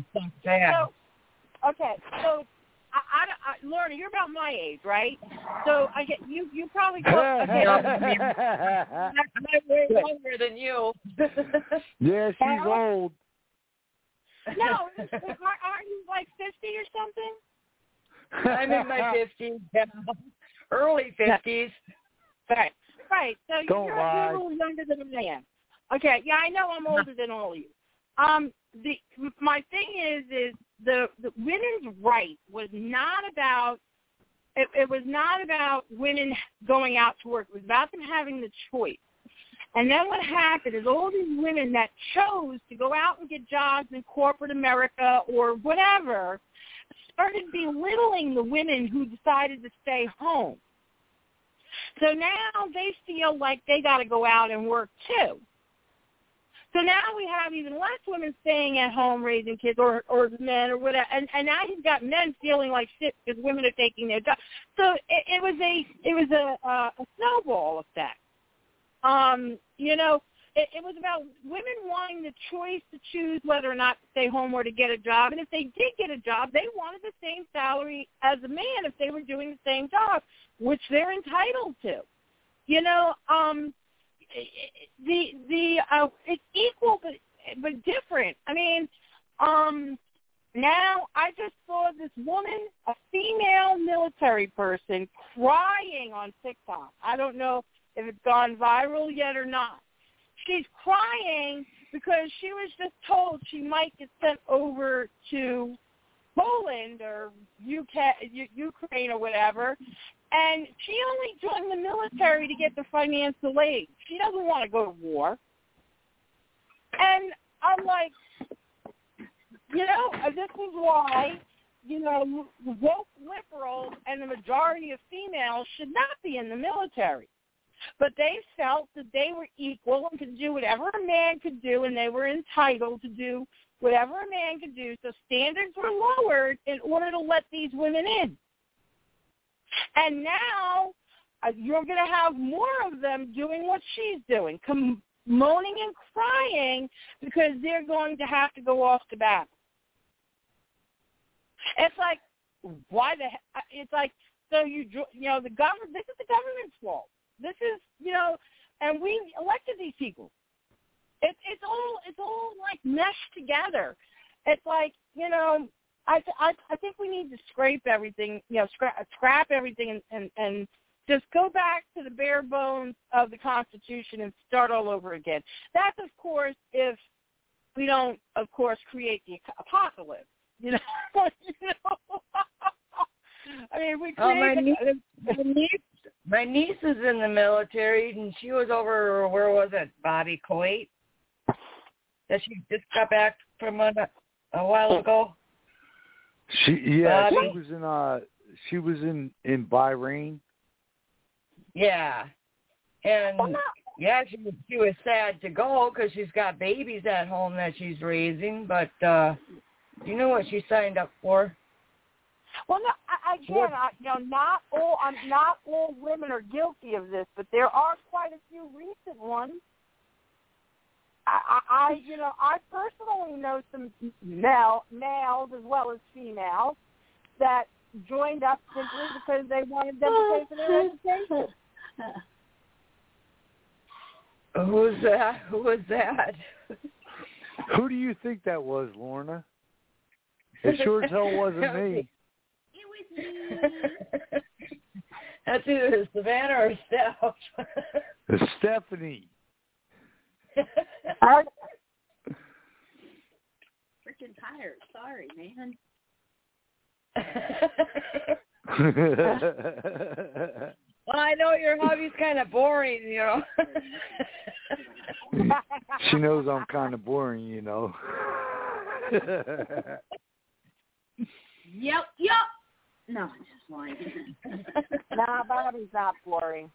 so I Lorna, you're about my age, right? So I get you probably go. Okay. I'm way younger than you. Yeah, she's old. No, aren't you like 50 or something? I'm in my 50s, early 50s. Right. So you're a little younger than a man. Okay. Yeah, I know I'm older than all of you. My thing is the women's right was not about. It was not about women going out to work. It was about them having the choice. And then what happened is all these women that chose to go out and get jobs in corporate America or whatever started belittling the women who decided to stay home. So now they feel like they got to go out and work too. So now we have even less women staying at home raising kids, or men, or whatever. And now you've got men feeling like shit because women are taking their jobs. So it was a snowball effect. You know, it was about women wanting the choice to choose whether or not to stay home or to get a job. And if they did get a job, they wanted the same salary as a man if they were doing the same job, which they're entitled to. You know, it's equal but different. I mean, now I just saw this woman, a female military person, crying on TikTok. I don't know if it's gone viral yet or not. She's crying because she was just told she might get sent over to Poland or Ukraine or whatever, and she only joined the military to get the financial aid. She doesn't want to go to war. And I'm like, you know, this is why, you know, woke liberals and the majority of females should not be in the military. But they felt that they were equal and could do whatever a man could do, and they were entitled to do whatever a man could do. So standards were lowered in order to let these women in. And now you're going to have more of them doing what she's doing, moaning and crying because they're going to have to go off to battle. It's like, why the heck? It's like, so you know, the government, this is the government's fault. This is, you know, and we elected these people. It's all like meshed together. It's like, you know, I think we need to scrape everything, you know, scrap everything and just go back to the bare bones of the Constitution and start all over again. That's, of course, if we don't, of course, create the apocalypse. You know, I mean, we create. My niece is in the military, and she was over, where was it, Bobby, Kuwait? That she just got back from a while ago. She was in Bahrain. Yeah, and she was sad to go because she's got babies at home that she's raising. But you know what she signed up for? Well, no, not all women are guilty of this, but there are quite a few recent ones. I personally know some males as well as females that joined up simply because they wanted them to pay for their education. Who was that? Who do you think that was, Lorna? It sure as hell wasn't me. It was me. That's either Savannah or Steph. It's Stephanie. Freaking tired. Sorry, man. Well, I know your hobby's kind of boring, you know. She knows I'm kind of boring, you know. Yep. No, I'm just lying. Nah, Bobby's not boring.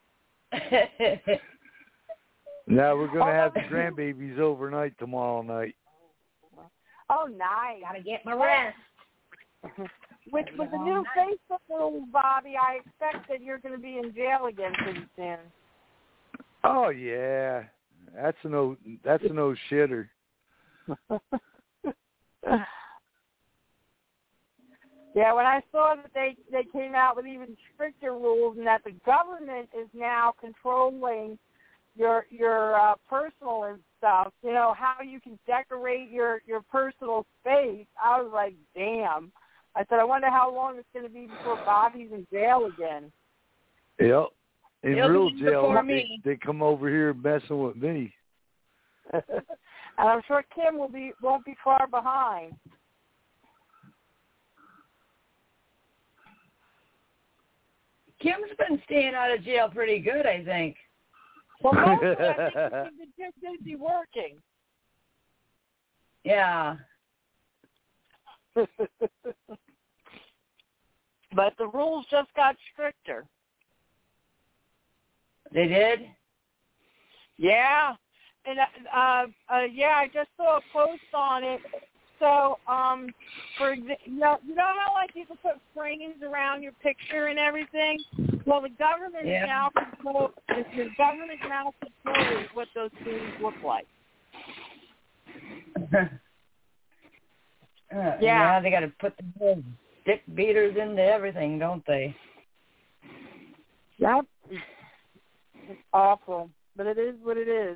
Now we're going to have the grandbabies overnight tomorrow night. Oh, nice. Gotta get my rest. With the new Facebook rules, Bobby, I expect that you're going to be in jail again pretty soon. Oh yeah, that's an old shitter. Yeah, when I saw that they came out with even stricter rules and that the government is now controlling your personal and stuff, you know, how you can decorate your personal space, I was like, damn. I said, I wonder how long it's going to be before Bobby's in jail again. Yep. In It'll real be jail, before me. they come over here messing with me. And I'm sure Kim won't be far behind. Kim's been staying out of jail pretty good, I think. Well, mostly I think she's just busy working. Yeah. But the rules just got stricter. They did? Yeah. And I just saw a post on it. So, for example, you know how like you can put frames around your picture and everything? Well, the government now controls what those things look like. Yeah, they got to put the little dick beaters into everything, don't they? Yep. It's awful, but it is what it is.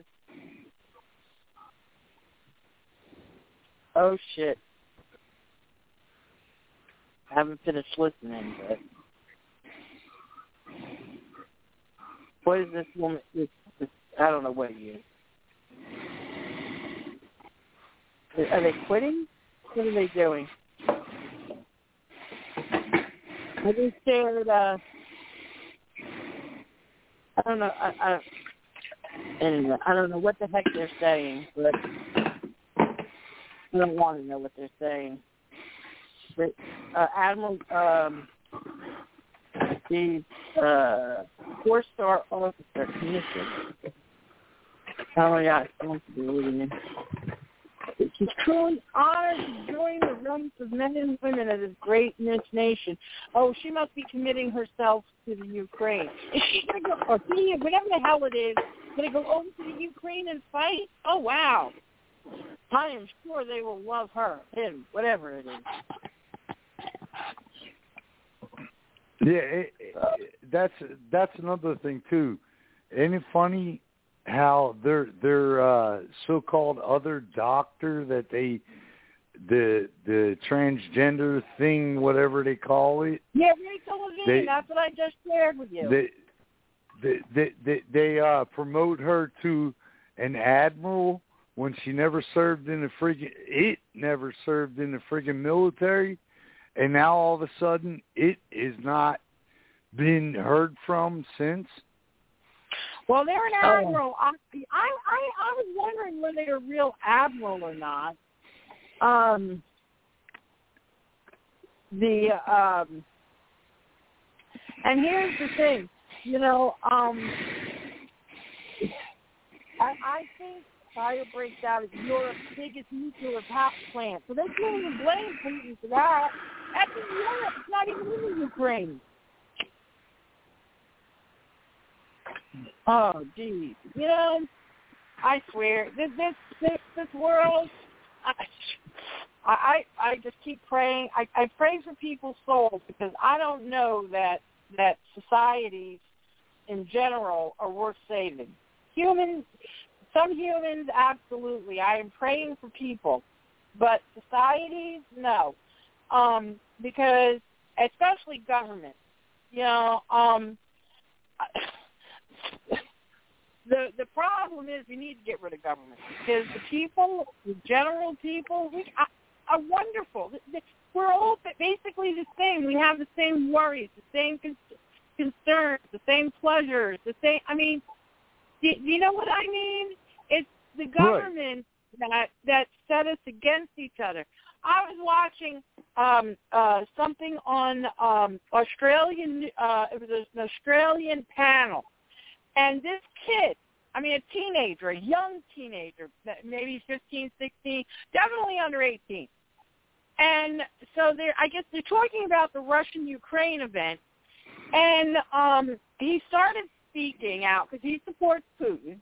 Oh, shit. I haven't finished listening, but... What is this woman? This, I don't know what he is. Are they quitting? What are they doing? I just shared, I don't know, I don't know what the heck they're saying, but I don't want to know what they're saying. But Admiral, the 4-star officer commission. Oh yeah, it's going to be reading. She's truly honored to join the ranks of men and women of this great nation. Oh, she must be committing herself to the Ukraine. Is she going to go, or he, whatever the hell it is, going to go over to the Ukraine and fight? Oh, wow. I am sure they will love her, him, whatever it is. Yeah, that's another thing too. Ain't it funny how their so-called other doctor that the transgender thing, whatever they call it? Yeah, Rachel Levine. That's what I just shared with you. They promote her to an admiral when she never served in the friggin' military. And now all of a sudden, it is not been heard from since. Well, they're an admiral. I was wondering whether they're a real admiral or not. And here's the thing, you know, I think fire breaks out at Europe's biggest nuclear power plant, so they can't even blame Putin for that. That's in Europe. It's not even in the Ukraine. Oh, geez. You know, I swear, this world, I just keep praying. I pray for people's souls because I don't know that societies in general are worth saving. Some humans, absolutely. I am praying for people. But societies, no. Because, especially government, the problem is we need to get rid of government because the people, the general people, are wonderful. We're all basically the same. We have the same worries, the same concerns, the same pleasures, the same. I mean, do you know what I mean? It's the government that set us against each other. I was watching something on Australian. It was an Australian panel, and this kid, I mean, a teenager, a young teenager, maybe 15, 16, definitely under 18. And so I guess they're talking about the Russian-Ukraine event, and he started speaking out because he supports Putin,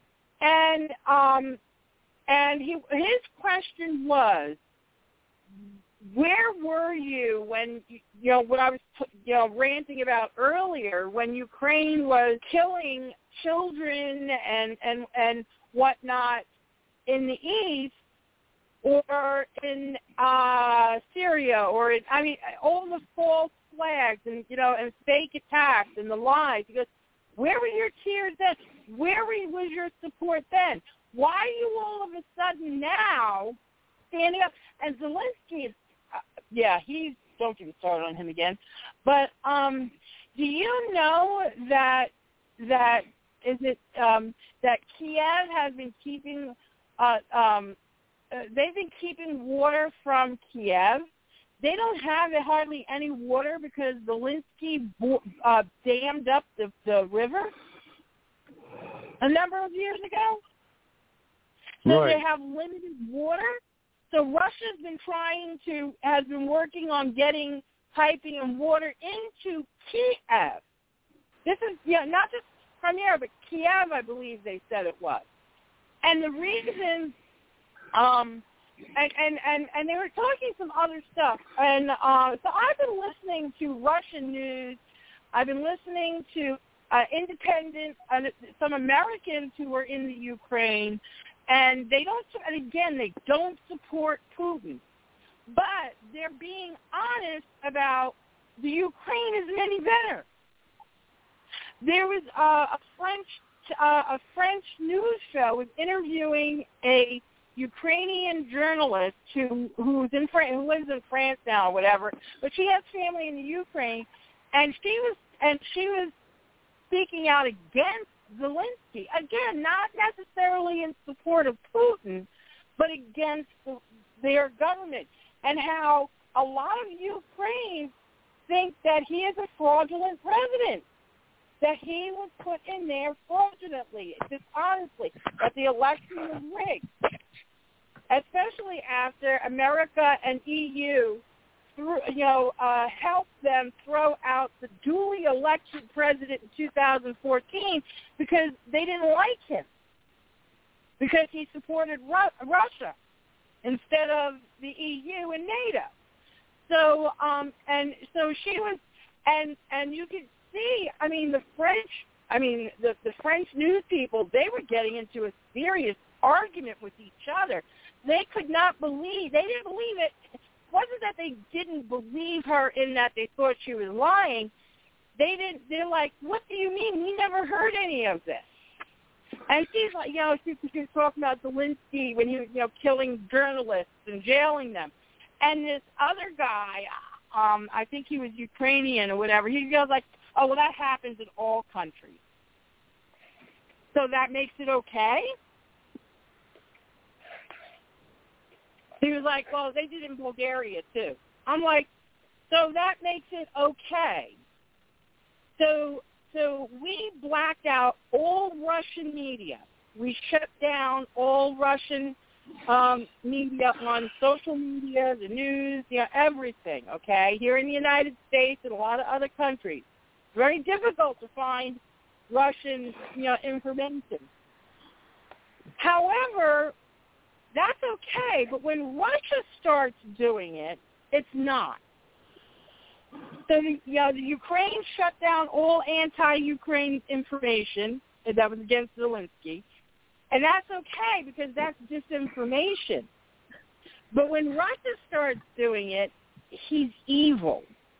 and his question was, where were you when, what I was, ranting about earlier, when Ukraine was killing children and whatnot in the east, or in Syria, or all the false flags and and fake attacks and the lies. He goes, where were your tears then? Where was your support then? Why are you all of a sudden now standing up? And Zelensky, don't get me started on him again. But do you know that Kiev has been keeping they've been keeping water from Kiev. They don't have hardly any water because Zelensky dammed up the river a number of years ago. So They have limited water. So Russia's has been working on getting piping and water into Kiev. This is not just Crimea, but Kiev, I believe they said it was. And the reason, and they were talking some other stuff. And so I've been listening to Russian news. I've been listening to independent, some Americans who were in the Ukraine. And they don't support Putin. But they're being honest about the Ukraine isn't any better. There was a French news show was interviewing a Ukrainian journalist who lives in France now or whatever, but she has family in the Ukraine, and she was speaking out against Zelensky. Again, not necessarily in support of Putin, but against their government, and how a lot of Ukraine think that he is a fraudulent president, that he was put in there fraudulently, dishonestly, that the election was rigged, especially after America and EU helped them throw out the duly elected president in 2014 because they didn't like him, because he supported Russia instead of the EU and NATO. So she was, and you could see, the French news people, they were getting into a serious argument with each other. They didn't believe it. It wasn't that they didn't believe her in that they thought she was lying. They're like, what do you mean? We never heard any of this. And she's like, she was talking about Zelensky when he was, killing journalists and jailing them. And this other guy, I think he was Ukrainian or whatever, he goes like, oh, well, that happens in all countries. So that makes it okay? He was like, well, they did in Bulgaria, too. I'm like, so that makes it okay. So we blacked out all Russian media. We shut down all Russian media on social media, the news, everything, okay, here in the United States and a lot of other countries. It's very difficult to find Russian, information. However, that's okay, but when Russia starts doing it, it's not. So, the Ukraine shut down all anti-Ukraine information that was against Zelensky, And that's okay because that's disinformation. But when Russia starts doing it, he's evil.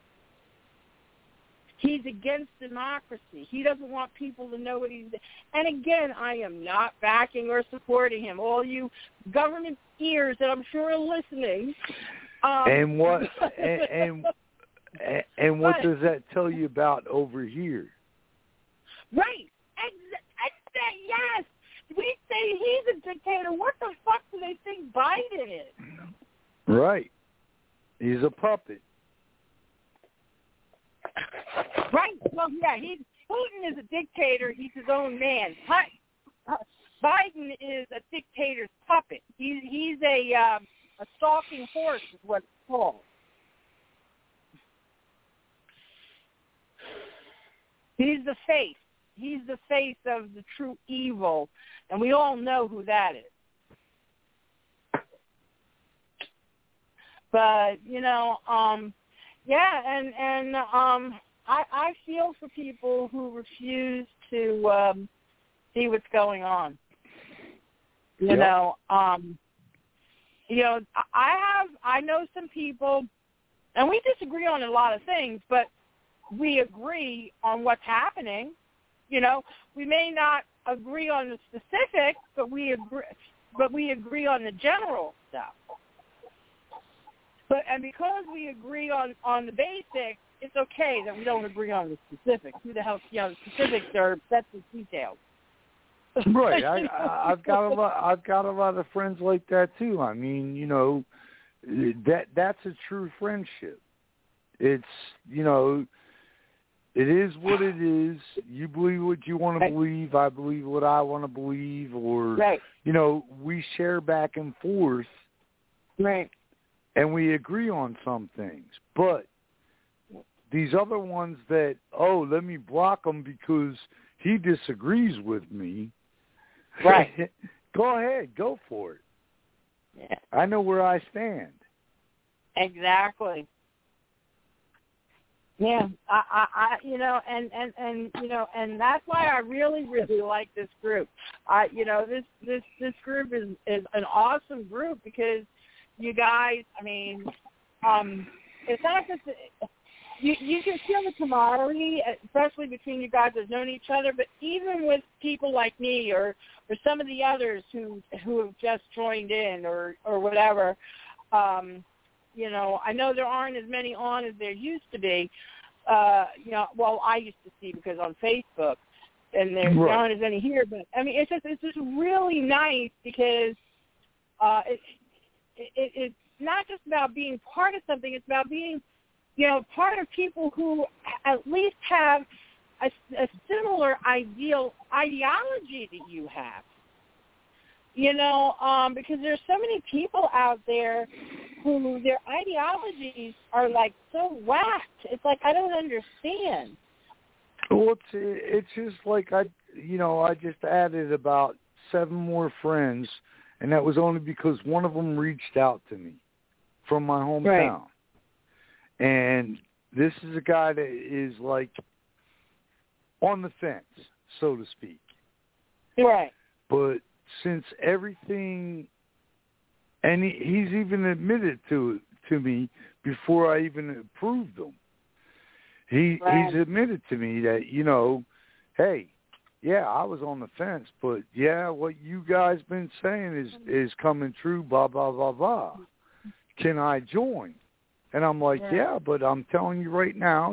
He's against democracy. He doesn't want people to know what he's doing. And again, I am not backing or supporting him. All you government ears that I'm sure are listening. And what and what does that tell you about over here? Right. Yes. We say he's a dictator. What the fuck do they think Biden is? Right. He's a puppet. Right. Well, yeah, Putin is a dictator. He's his own man. Biden is a dictator's puppet. He's a stalking horse is what it's called. He's the face. He's the face of the true evil, and we all know who that is. But, I feel for people who refuse to see what's going on. I know some people, and we disagree on a lot of things, but we agree on what's happening. We may not agree on the specifics, but we agree on the general stuff. And because we agree on the basics, it's okay that we don't agree on the specifics. Who the hell, the specifics that's the details. Right. I've got a lot of friends like that too. I mean, that's a true friendship. It's it is what it is. You believe what you want to believe. I believe what I want to believe. Or, we share back and forth. Right. And we agree on some things. But these other ones that, let me block him because he disagrees with me. Right. Go ahead. Go for it. Yeah. I know where I stand. Exactly. Yeah, and that's why I really, really like this group. This group is an awesome group because you guys, it's not just you can feel the camaraderie, especially between you guys that have known each other. But even with people like me or some of the others who have just joined in or whatever. I know there aren't as many on as there used to be. I used to see because on Facebook, and there aren't as many here. But it's just really nice because it's not just about being part of something. It's about being, part of people who at least have a similar ideology that you have. Because there's so many people out there who their ideologies are like so whacked. It's like I don't understand. Well, it's just like I just added about 7 more friends, and that was only because one of them reached out to me from my hometown. Right. And this is a guy that is like on the fence, so to speak. Right. But since everything, and he's even admitted to me before I even approved him. He's admitted to me that, hey, yeah, I was on the fence, but yeah, what you guys been saying is coming true, blah, blah, blah, blah. Can I join? And I'm like, yeah, but I'm telling you right now,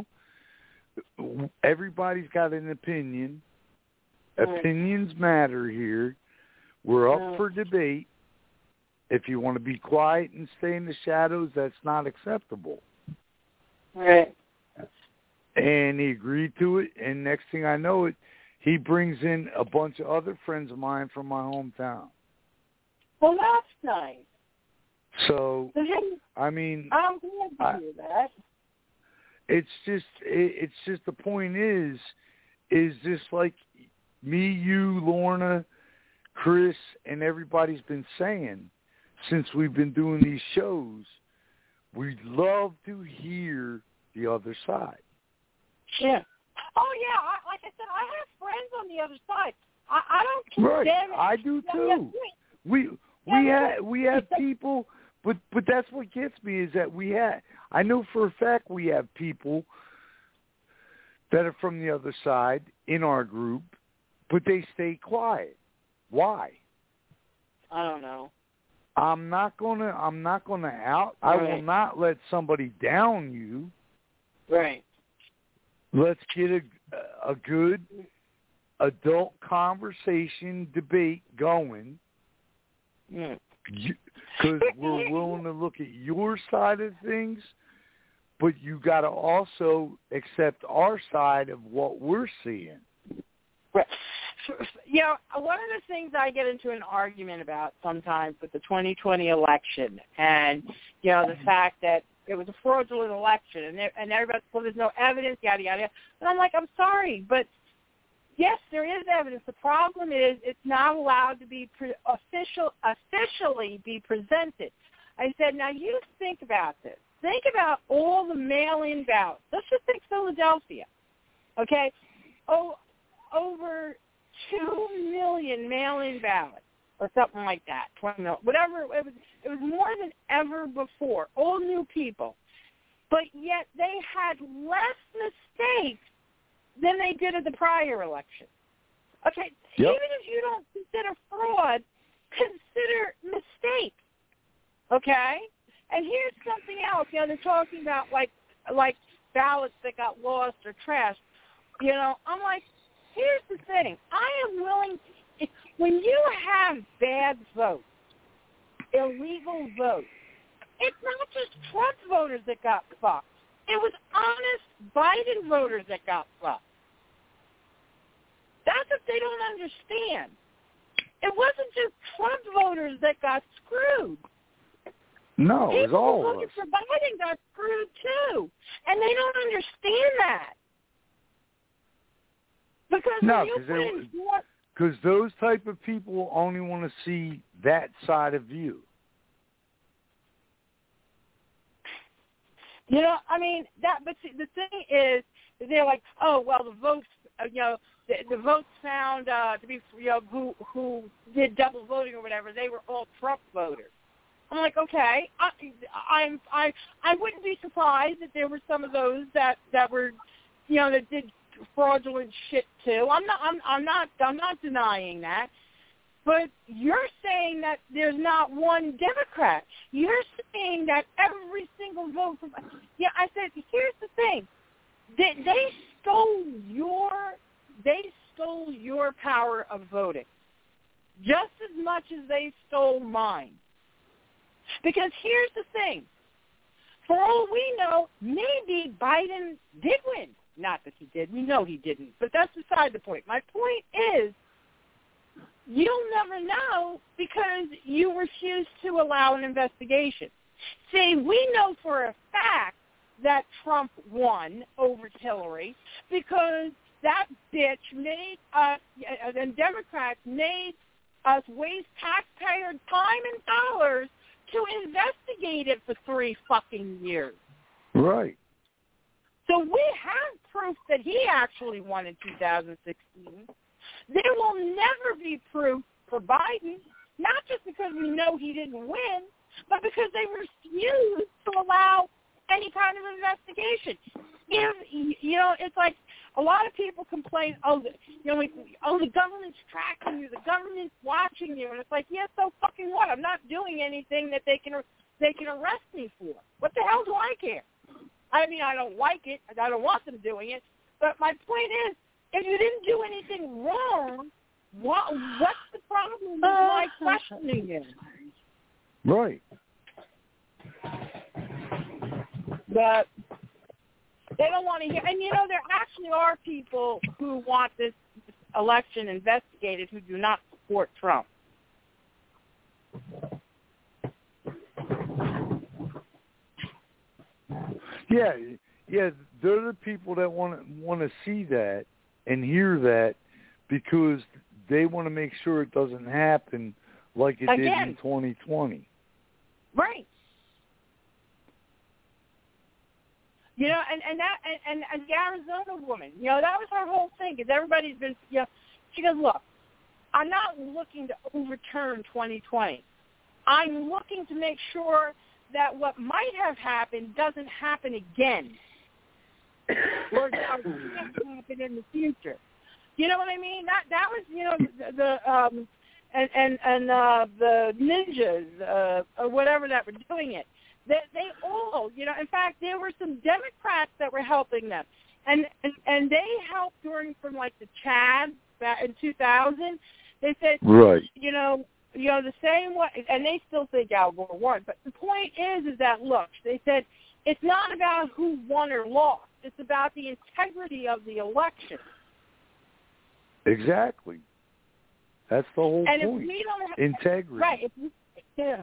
everybody's got an opinion. Opinions matter here. We're up for debate. If you want to be quiet and stay in the shadows, that's not acceptable. Right. And he agreed to it, and next thing I know it, he brings in a bunch of other friends of mine from my hometown. Well, that's nice. So, I'm glad to hear that. It's just the point is just like me, you, Lorna, Chris, and everybody's been saying since we've been doing these shows, we'd love to hear the other side. Yeah. Oh, yeah. Like I said, I have friends on the other side. I don't condemn Right, I do too. We have people, but that's what gets me is that I know for a fact we have people that are from the other side in our group, but they stay quiet. Why? I don't know. I'm not gonna out. I will not let somebody down you. Right. Let's get a good adult conversation, debate going. Because we're willing to look at your side of things, but you got to also accept our side of what we're seeing. Right. You know, one of the things I get into an argument about sometimes with the 2020 election, and you know the fact that it was a fraudulent election, and everybody, well, there's no evidence, yada yada yada. And I'm like, I'm sorry, but yes, there is evidence. The problem is it's not allowed to be officially be presented. I said, now you think about this. Think about all the mail-in ballots. Let's just take Philadelphia, okay? Over 2 million mail-in ballots or something like that, 20 million, whatever. It was more than ever before, all new people. But yet they had less mistakes than they did at the prior election. Okay, yep. Even if you don't consider fraud, consider mistakes. Okay? And here's something else. You know, they're talking about like ballots that got lost or trashed. You know, I'm like, here's the thing. I am willing to, when you have bad votes, illegal votes, it's not just Trump voters that got fucked. It was honest Biden voters that got fucked. That's what they don't understand. It wasn't just Trump voters that got screwed. No, it was all People of who voted us. for Biden got screwed too, and they don't understand that. Because those type of people only want to see that side of you. You know, I mean that. But see, the thing is, they're like, oh well, the votes. You know, the votes found to be, you know, who did double voting or whatever. They were all Trump voters. I'm like, okay, I wouldn't be surprised if there were some of those that were, you know, that did fraudulent shit too. I'm not denying that. But you're saying that there's not one Democrat. You're saying that every single vote from, yeah, I said, here's the thing. They stole your power of voting just as much as they stole mine. Because here's the thing. For all we know, maybe Biden did win. Not that he did. We know he didn't. But that's beside the point. My point is, you'll never know because you refuse to allow an investigation. See, we know for a fact that Trump won over Hillary because that bitch made us, and Democrats made us waste taxpayer time and dollars to investigate it for 3 fucking years. Right. So we have proof that he actually won in 2016. There will never be proof for Biden, not just because we know he didn't win, but because they refused to allow any kind of investigation. If, you know, it's like a lot of people complain, the government's tracking you, the government's watching you, and it's like, yeah, so fucking what? I'm not doing anything that they can arrest me for. What the hell do I care? I mean, I don't like it, and I don't want them doing it, but my point is, if you didn't do anything wrong, what's the problem with my questioning you? Right. But they don't want to hear. And, you know, there actually are people who want this election investigated who do not support Trump. Yeah, they're the people that want to see that and hear that because they want to make sure it doesn't happen like it did in 2020. Right. You know, and the Arizona woman, you know, that was her whole thing. Because everybody's been, you know, she goes, look, I'm not looking to overturn 2020. I'm looking to make sure that what might have happened doesn't happen again, or can't happen in the future. You know what I mean? That was, you know, the ninjas or whatever that were doing it. They all, you know. In fact, there were some Democrats that were helping them, and they helped from like the Chad back in 2000. They said, right, you know, the same way, and they still think World War I. But the point is that, look, they said it's not about who won or lost. It's about the integrity of the election. Exactly. That's the whole and point. If we don't have, integrity. Right. Yeah.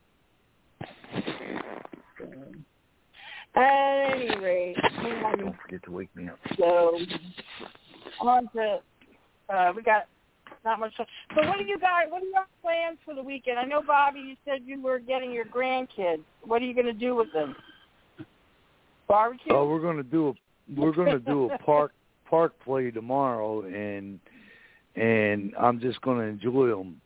At any rate, don't forget to wake me up. So, on to, we got not much time. So what are your plans for the weekend? I know, Bobby, you said you were getting your grandkids. What are you going to do with them? Barbecue? Oh, we're going to do a park play tomorrow, and I'm just going to enjoy them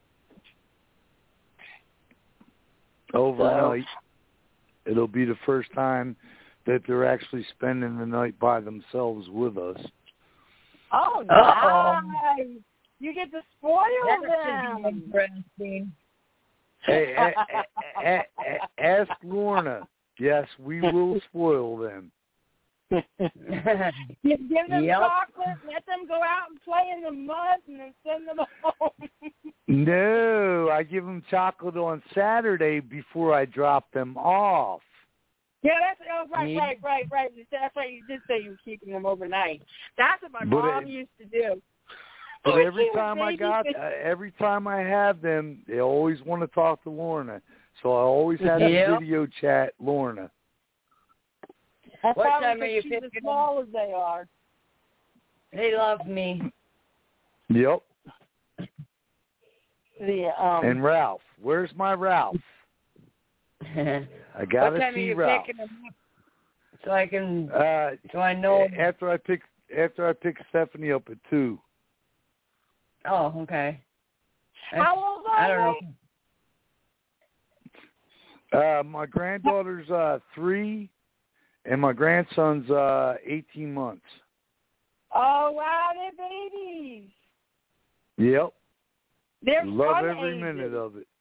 overnight. It'll be the first time that they're actually spending the night by themselves with us. Oh, nice. You get to spoil them. Interesting. Hey, ask Lorna. Yes, we will spoil them. You give them chocolate, let them go out and play in the mud, and then send them home. No, I give them chocolate on Saturday before I drop them off. Yeah, right. That's right. You did say you were keeping them overnight. That's what my mom used to do. But every time I have them, they always want to talk to Lorna. So I always have a video chat Lorna. That's what time are you picking as small as they are. They love me. Yep. And Ralph. Where's my Ralph? I gotta see Ralph. Picking them up so I can. So I know. After I pick Stephanie up at 2. Oh, okay. How old are I don't know. My granddaughter's 3, and my grandson's 18 months. Oh wow, they're babies. Yep. They're love fun every ages. minute of it.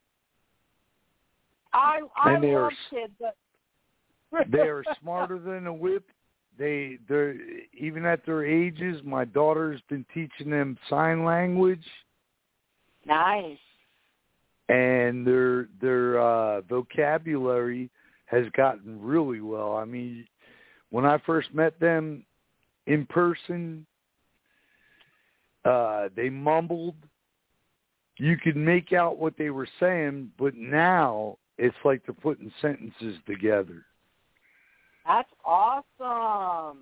I love kids. They are smarter than a whip. They're even at their ages. My daughter's been teaching them sign language. Nice. And their vocabulary has gotten really well. I mean, when I first met them in person, they mumbled. You could make out what they were saying, but now it's like they're putting sentences together. That's awesome.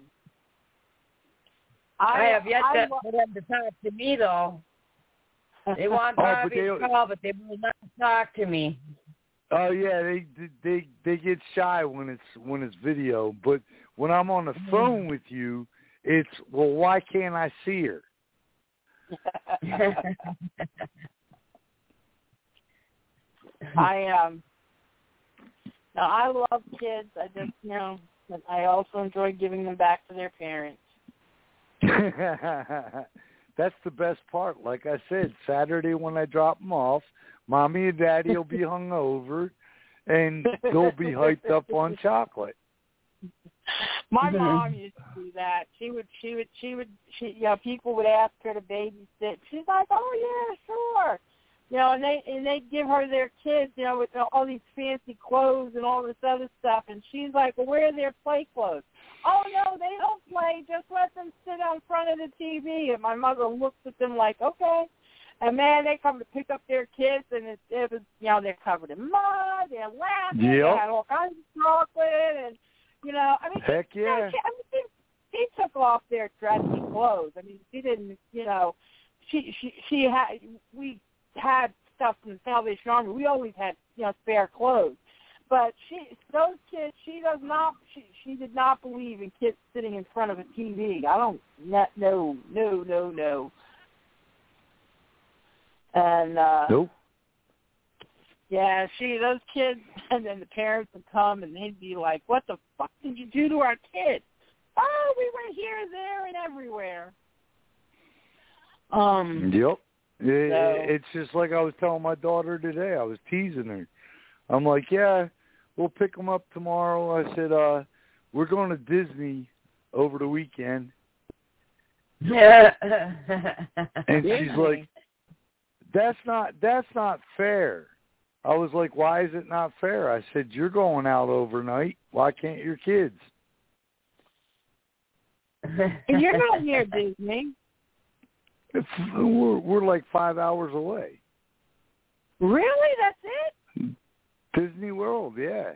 I have yet for them to talk to me, though. They want Bobby to call, but they will not talk to me. Oh yeah, they get shy when it's video, but when I'm on the phone with you, it's why can't I see her? I love kids. I just but I also enjoy giving them back to their parents. That's the best part. Like I said, Saturday when I drop them off, Mommy and Daddy will be hungover, and they'll be hyped up on chocolate. My mom used to do that. She would. People would ask her to babysit. She's like, "Oh yeah, sure." And they'd give her their kids, with all these fancy clothes and all this other stuff, and she's like, "Well, where are their play clothes?" "Oh no, they don't play. Just let them sit on front of the TV." And my mother looks at them like, "Okay." And man, they come to pick up their kids, and it was, they're covered in mud, they're laughing, they had all kinds of chocolate, and heck yeah. She took off their dressy clothes. I mean, she didn't, she had, we had stuff from the Salvation Army. We always had, spare clothes. But those kids, she did not believe in kids sitting in front of a TV. No. And Nope. yeah, those kids, and then the parents would come and they'd be like, "What the fuck did you do to our kid?" "Oh, we went here, there, and everywhere." Yep. It's just like I was telling my daughter today. I was teasing her. I'm like, yeah, we'll pick them up tomorrow. I said, we're going to Disney over the weekend. Yeah. And she's like, that's not fair. I was like, why is it not fair? I said, you're going out overnight. Why can't your kids? You're not near Disney. We're like 5 hours away. Really? That's it? Disney World, yeah.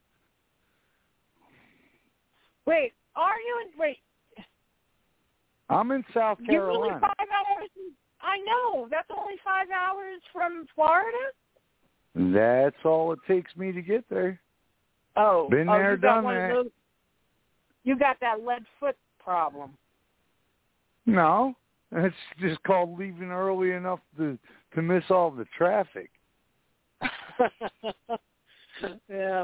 Wait, are you in? Wait. I'm in South You're only Carolina. 5 hours. I know. That's only 5 hours from Florida. That's all it takes me to get there. Oh, Been there, you got done one that. of those, you got that lead foot problem. No, it's just called leaving early enough to miss all the traffic. Yeah,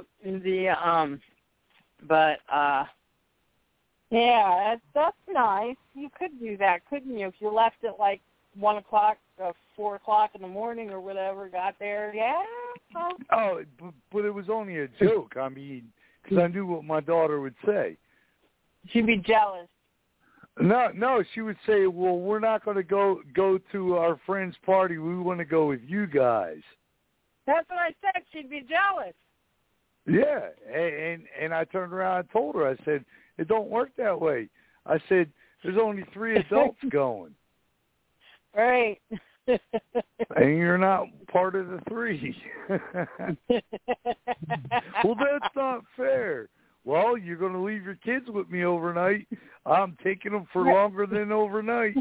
but yeah, that's nice. You could do that, couldn't you? If you left at like 1 o'clock, 4 o'clock in the morning or whatever, got there, yeah. Oh, but it was only a joke. I mean, because I knew what my daughter would say. She'd be jealous. No, she would say, well, we're not going to go to our friend's party. We want to go with you guys. That's what I said. She'd be jealous. Yeah, and I turned around and told her, I said, it don't work that way. I said, there's only 3 adults going. Right. And you're not part of the 3. Well, that's not fair. Well, you're going to leave your kids with me overnight. I'm taking them for longer than overnight.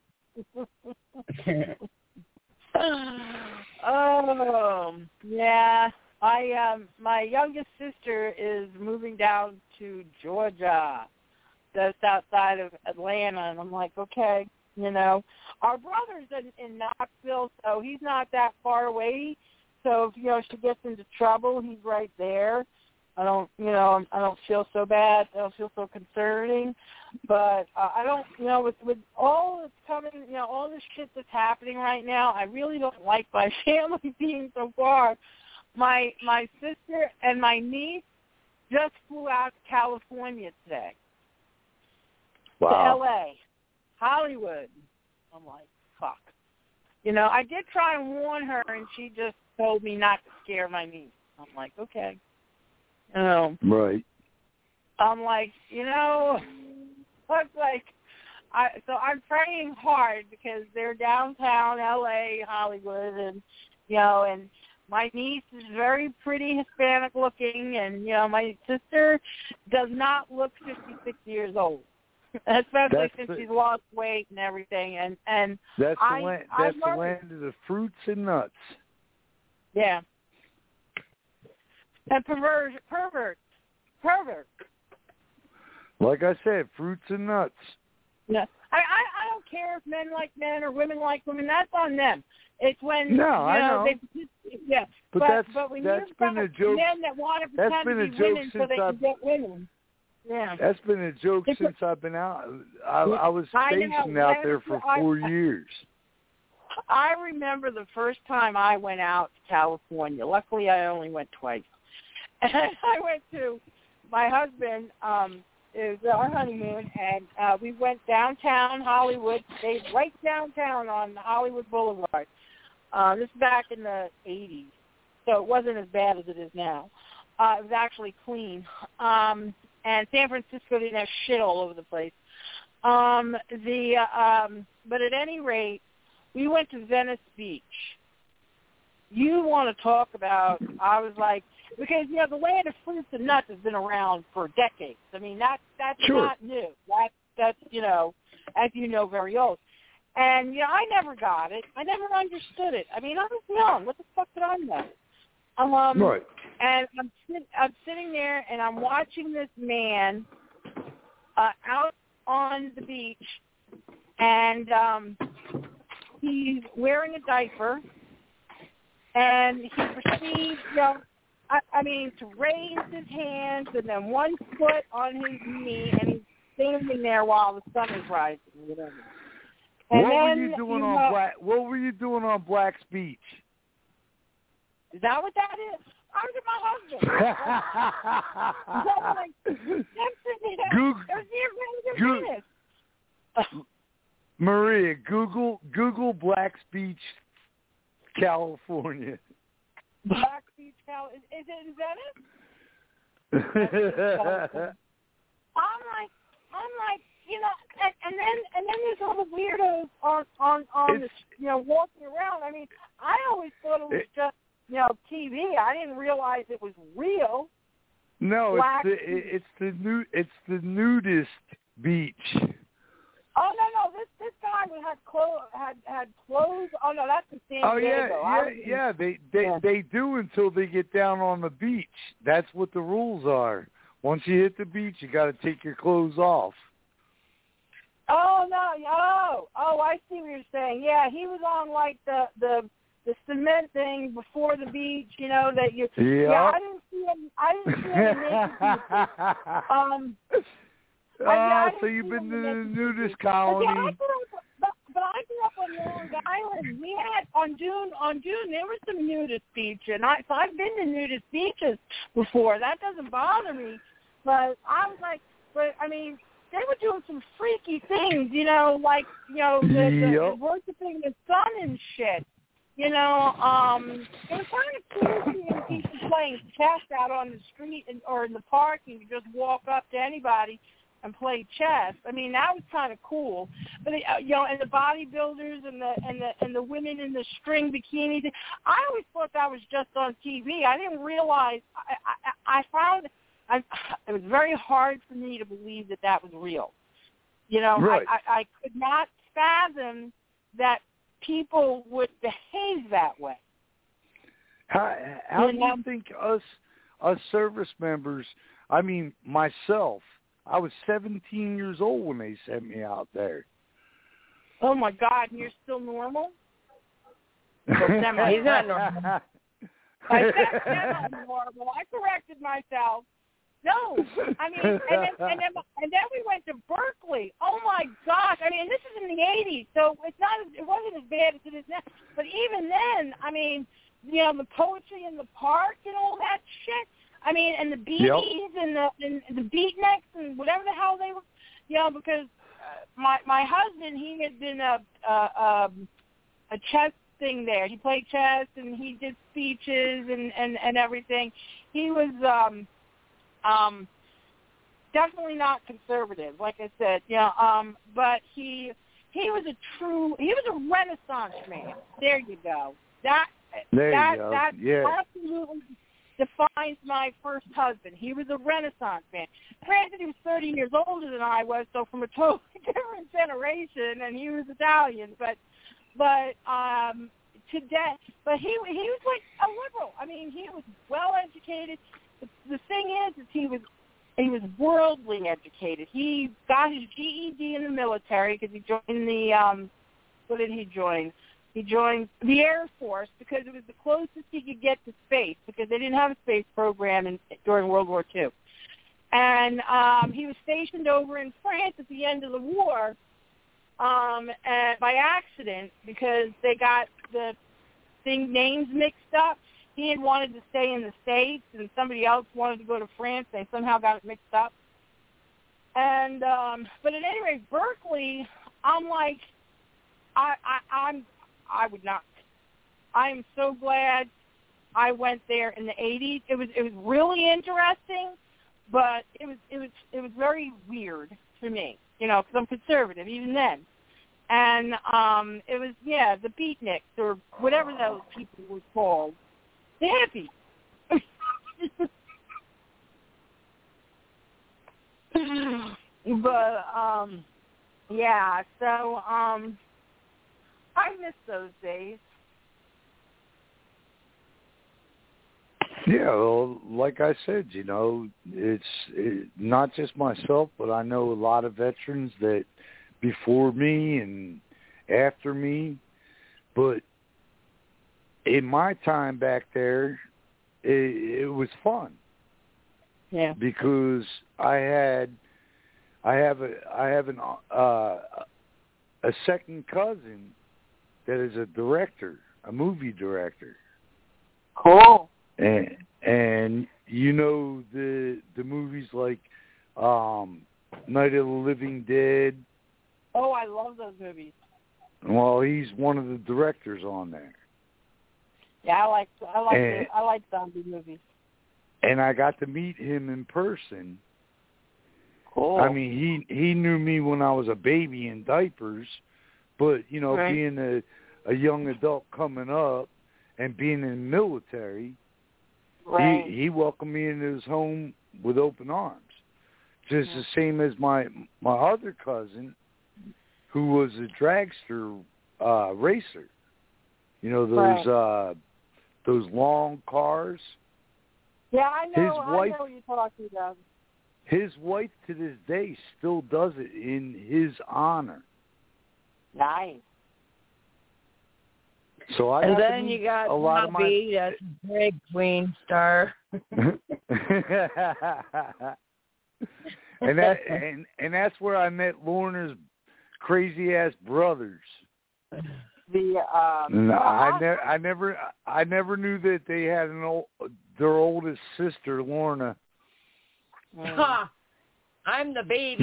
Oh, yeah. My youngest sister is moving down to Georgia, just outside of Atlanta, and I'm like, okay, you know. Our brother's in Knoxville, so he's not that far away. So if, you know, she gets into trouble, he's right there. I don't feel so bad. I don't feel so concerning. But I don't, you know, with all that's coming, you know, all this shit that's happening right now, I really don't like my family being so far. My sister and my niece just flew out to California today. Wow. To L.A., Hollywood. I'm like, fuck. You know, I did try and warn her, and she just told me not to scare my niece. I'm like, okay. You know. Right. I'm like, you know, looks like, so I'm praying hard because they're downtown L.A., Hollywood, and, you know, and my niece is very pretty Hispanic looking, and, you know, my sister does not look 56 years old, especially since she's lost weight and everything. And that's the land of the fruits and nuts. Yeah. And pervert. Like I said, fruits and nuts. No, I don't care if men like men or women like women. That's on them. It's when I know. But when that's you're been a joke. Men that want to pretend to be women so they can get women. Yeah. That's been a joke since I've been out. I was stationed out there for 4 years. I remember the first time I went out to California. Luckily, I only went twice. And I went to my husband. It was our honeymoon, and we went downtown Hollywood. Stayed right downtown on Hollywood Boulevard. This is back in the 80s, so it wasn't as bad as it is now. It was actually clean. And San Francisco didn't have shit all over the place. But at any rate, we went to Venice Beach. You want to talk about, I was like, because, you know, the land of fruits and nuts has been around for decades. I mean, that's sure. Not new. That's, you know, as you know, very old. And, you know, I never got it. I never understood it. I mean, I was young. What the fuck did I know? Right. And I'm sitting there, and I'm watching this man out on the beach, and he's wearing a diaper, and he proceeds, to raise his hands and then one foot on his knee, and he's standing there while the sun is rising. Whatever. And what then, What were you doing on Black's Beach? Is that what that is? I was with my husband. Maria, Google Black's Beach, California. Black Beach, California. Is it in Venice? I'm like, and then there's all the weirdos on the, walking around. I mean, I always thought it was just, TV. I didn't realize it was real. No, it's the nudist beach. Oh no! This guy had clothes. Oh no, that's in San Diego. Yeah. They do until they get down on the beach. That's what the rules are. Once you hit the beach, you got to take your clothes off. Oh no! Oh, I see what you're saying. Yeah, he was on like the cement thing before the beach. That you. Yeah. Yeah, I didn't see him naked. So you've been to the nudist colony. But I grew up on Long Island. We had on June there was some nudist beach, and I've been to nudist beaches before. That doesn't bother me. But I was like, they were doing some freaky things, the worshiping the sun and shit. It was kind of cool seeing people playing chess out on the street or in the park, and you just walk up to anybody and play chess. I mean, that was kind of cool. But and the bodybuilders and the women in the string bikinis. I always thought that was just on TV. I didn't realize. I found it was very hard for me to believe that was real. Right. I could not fathom that people would behave that way. How do you think us service members? I mean, myself. I was 17 years old when they sent me out there. Oh, my God, and you're still normal? He's not normal. I said semi-normal. I corrected myself. No, I mean, and then we went to Berkeley. Oh, my gosh. I mean, this is in the 80s, so it wasn't as bad as it is now. But even then, I mean, the poetry in the park and all that shit. I mean, and the beanies and the beatniks and whatever the hell they were, because my husband, he had been a chess thing there. He played chess and he did speeches and everything. He was definitely not conservative, like I said, but he was a Renaissance man. There you go. That absolutely defines my first husband. He was a Renaissance man. Granted, he was 30 years older than I was, so from a totally different generation, and he was Italian. But today, but he was like a liberal. I mean, he was well educated. The thing is he was worldly educated. He got his GED in the military because he joined the what did he join? He joined the Air Force because it was the closest he could get to space because they didn't have a space program during World War II. And he was stationed over in France at the end of the war and by accident because they got the names mixed up. He had wanted to stay in the States and somebody else wanted to go to France. They somehow got it mixed up. And but at any rate, Berkeley, I'm like, I would not. I am so glad I went there in the 80s. It was really interesting, but it was very weird to me, because I'm conservative even then. And it was the beatniks or whatever those people were called, the hippies. But so I miss those days. Yeah, well, like I said, it's not just myself, but I know a lot of veterans that before me and after me But in my time back there, it was fun. Yeah. Because I have a second cousin that is a director, a movie director. Cool. And you know the movies like Night of the Living Dead. Oh, I love those movies. Well, he's one of the directors on there. Yeah, I like zombie movies. And I got to meet him in person. Cool. I mean, he knew me when I was a baby in diapers, but you know, Right. being a young adult coming up and being in the military, Right. he welcomed me into his home with open arms. Just the same as my other cousin, who was a dragster racer. You know those long cars. Yeah, I know. His wife, I know what you're talking about. His wife to this day still does it in his honor. Nice. So I and got then to meet you got a lot of Bobby, that's a drag queen star. and that's where I met Lorna's crazy ass brothers. The I never knew that they had their oldest sister, Lorna. I'm the baby.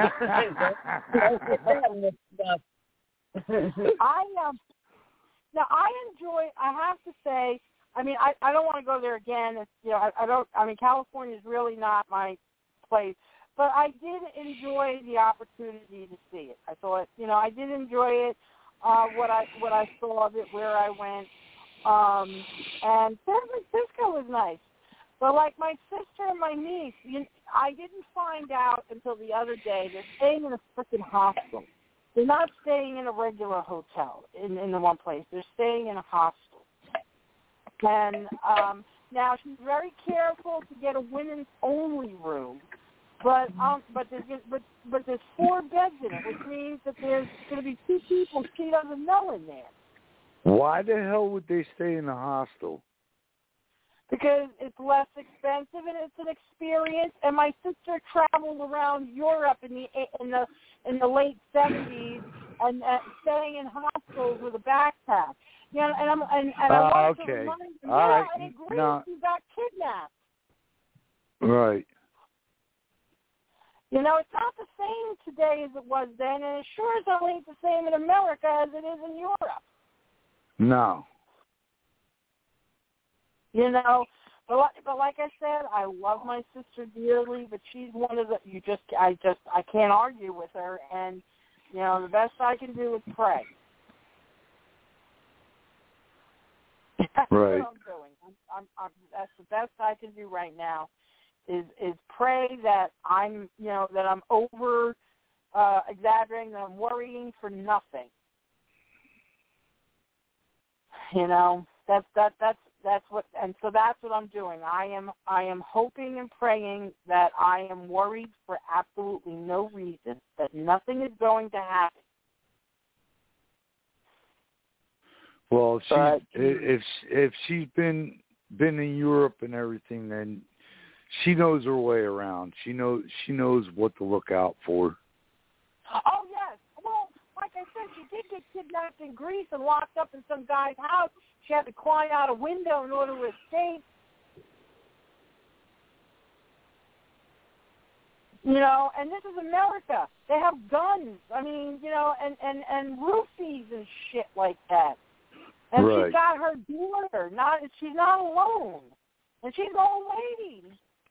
Now I enjoy. I have to say. I mean, I don't want to go there again. It's, you know, I don't. I mean, California is really not my place. But I did enjoy the opportunity to see it. I thought, you know, I did enjoy it. What I saw of it, where I went, and San Francisco was nice. But like my sister and my niece, I didn't find out until the other day they're staying in a freaking hostel. They're not staying in a regular hotel in the one place. They're staying in a hostel. And now she's very careful to get a women's only room. But there's 4 beds in it, which means that there's going to be 2 people she doesn't know in there. Why the hell would they stay in a hostel? Because it's less expensive and it's an experience. And my sister traveled around Europe in the late 70s and staying in hostels with a backpack. You know, and I wanted to remind you, right. and in Greece you got kidnapped. Right. You know, it's not the same today as it was then, and it sure as hell ain't the same in America as it is in Europe. No. You know, but like I said, I love my sister dearly, but she's one of the I can't argue with her, and you know, the best I can do is pray. That's right. what I'm doing. That's the best I can do right now. Is pray that I'm over exaggerating, that I'm worrying for nothing. You know, that's what, and so that's what I'm doing. I am hoping and praying that I am worried for absolutely no reason, that nothing is going to happen. Well, if she's been in Europe and everything, then she knows her way around. She knows what to look out for. Oh, yes. Well, like I said, she did get kidnapped in Greece and locked up in some guy's house. She had to climb out a window in order to escape. You know, and this is America. They have guns. I mean, you know, and roofies and shit like that. And right. She's got her daughter. She's not alone. And she's an old lady.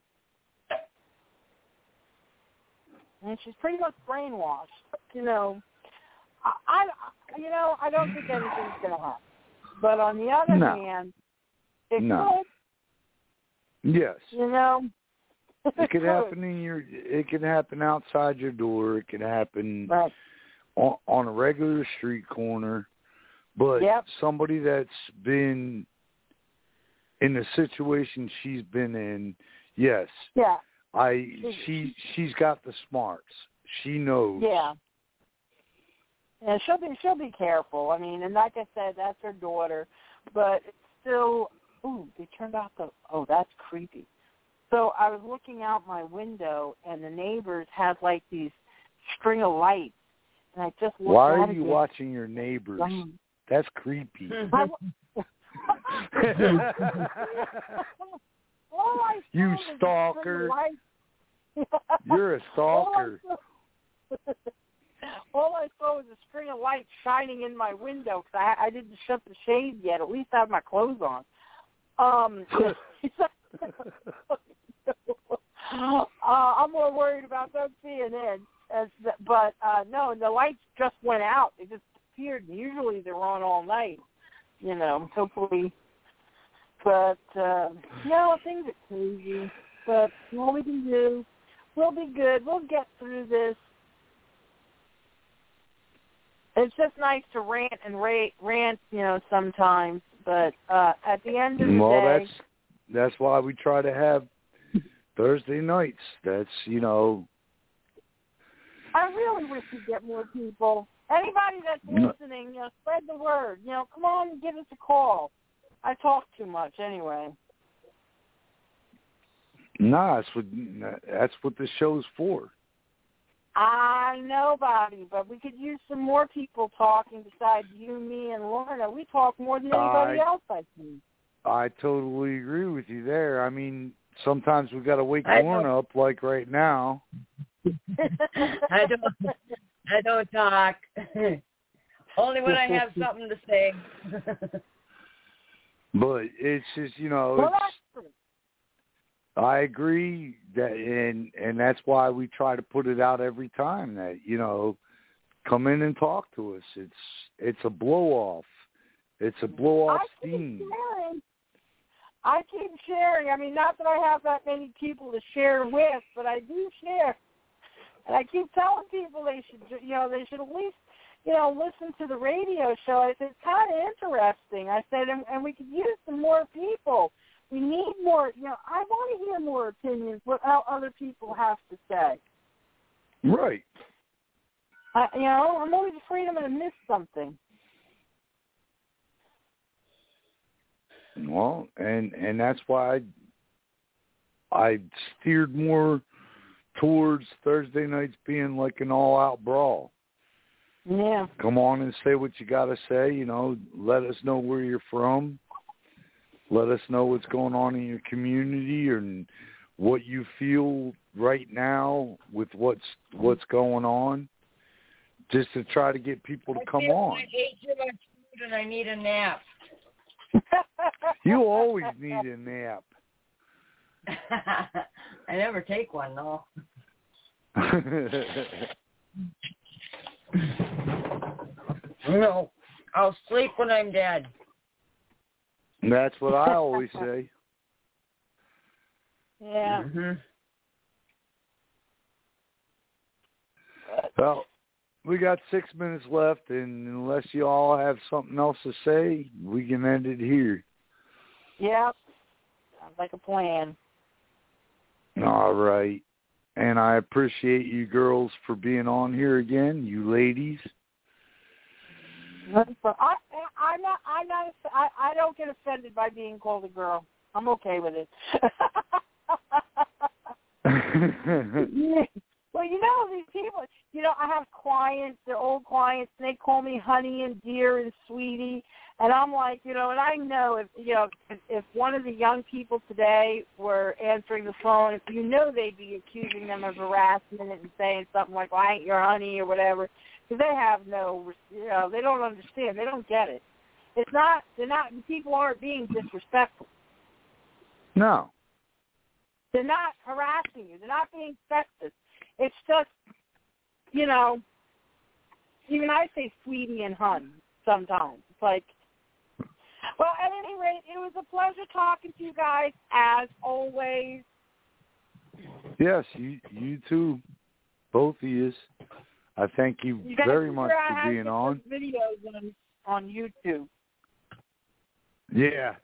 And she's pretty much brainwashed. You know, I don't think anything's going to happen. But on the other hand, it could. Yes. You know, it could happen it could happen outside your door. It could happen on a regular street corner. But somebody that's been in the situation she's been in, yes. Yeah. She's got the smarts. She knows. Yeah. Yeah, she'll be careful. I mean, and like I said, that's her daughter, but it's still. Ooh, they turned off the. Oh, that's creepy. So I was looking out my window, and the neighbors had like these string of lights, and I just looked Why at are you it. watching your neighbors? That's creepy. You stalker. You're a stalker. All I saw was a string of lights shining in my window because I didn't shut the shade yet. At least I have my clothes on. I'm more worried about them seeing in. But no, the lights just went out. They just appeared. Usually they're on all night. You know, hopefully. But, no, things are crazy. But all we can do, we'll be good. We'll get through this. It's just nice to rant and rant, you know, sometimes. But at the end of the day... Well, that's why we try to have Thursday nights. That's, you know... I really wish we'd get more people. Anybody that's listening, you know, spread the word. You know, come on and give us a call. I talk too much anyway. Nah, that's what the show's for. I know, Bobby, but we could use some more people talking besides you, me, and Lorna. We talk more than anybody else, I think. I totally agree with you there. I mean, sometimes we've got to wake Lorna up, like right now. I don't talk. Only when I have something to say. But it's just, you know, I agree that, and that's why we try to put it out every time that, you know, come in and talk to us. It's a blow off. It's a blow off steam. I keep sharing. I mean, not that I have that many people to share with, but I do share. And I keep telling people they should at least, you know, listen to the radio show. It's kind of interesting. I said, and we could use some more people. We need more, you know, I want to hear more opinions, what other people have to say. Right. You know, I'm always afraid I'm going to miss something. Well, and that's why I steered more towards Thursday nights being like an all-out brawl. Yeah. Come on and say what you got to say. You know, let us know where you're from. Let us know what's going on in your community and what you feel right now with what's going on, just to try to get people to come on. I ate too much food and I need a nap. You always need a nap. I never take one, though. No, I'll sleep when I'm dead. That's what I always say. Yeah. Mm-hmm. Well, we got 6 minutes left, and unless you all have something else to say, we can end it here. Yep. Sounds like a plan. All right. And I appreciate you girls for being on here again, you ladies. I don't get offended by being called a girl. I'm okay with it. Well, you know, these people, you know, I have clients, they're old clients, and they call me honey and dear and sweetie. And I'm like, you know, and I know if one of the young people today were answering the phone, if you know they'd be accusing them of harassment and saying something like, well, I ain't your honey or whatever, because they have no, you know, they don't understand. They don't get it. People aren't being disrespectful. No. They're not harassing you. They're not being sexist. It's just, you know, even I say sweetie and hun sometimes. It's like, well, at any rate, it was a pleasure talking to you guys, as always. Yes, you too, both of you. I thank you very much for being on. Videos on YouTube. Yeah.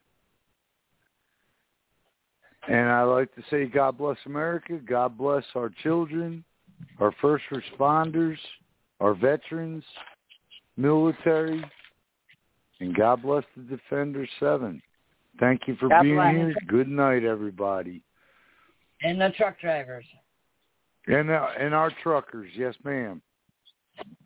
And I like to say God bless America, God bless our children, our first responders, our veterans, military, and God bless the Defender 7. Thank you for God being bless. here. Good night, everybody. And the truck drivers. And our truckers, yes, ma'am.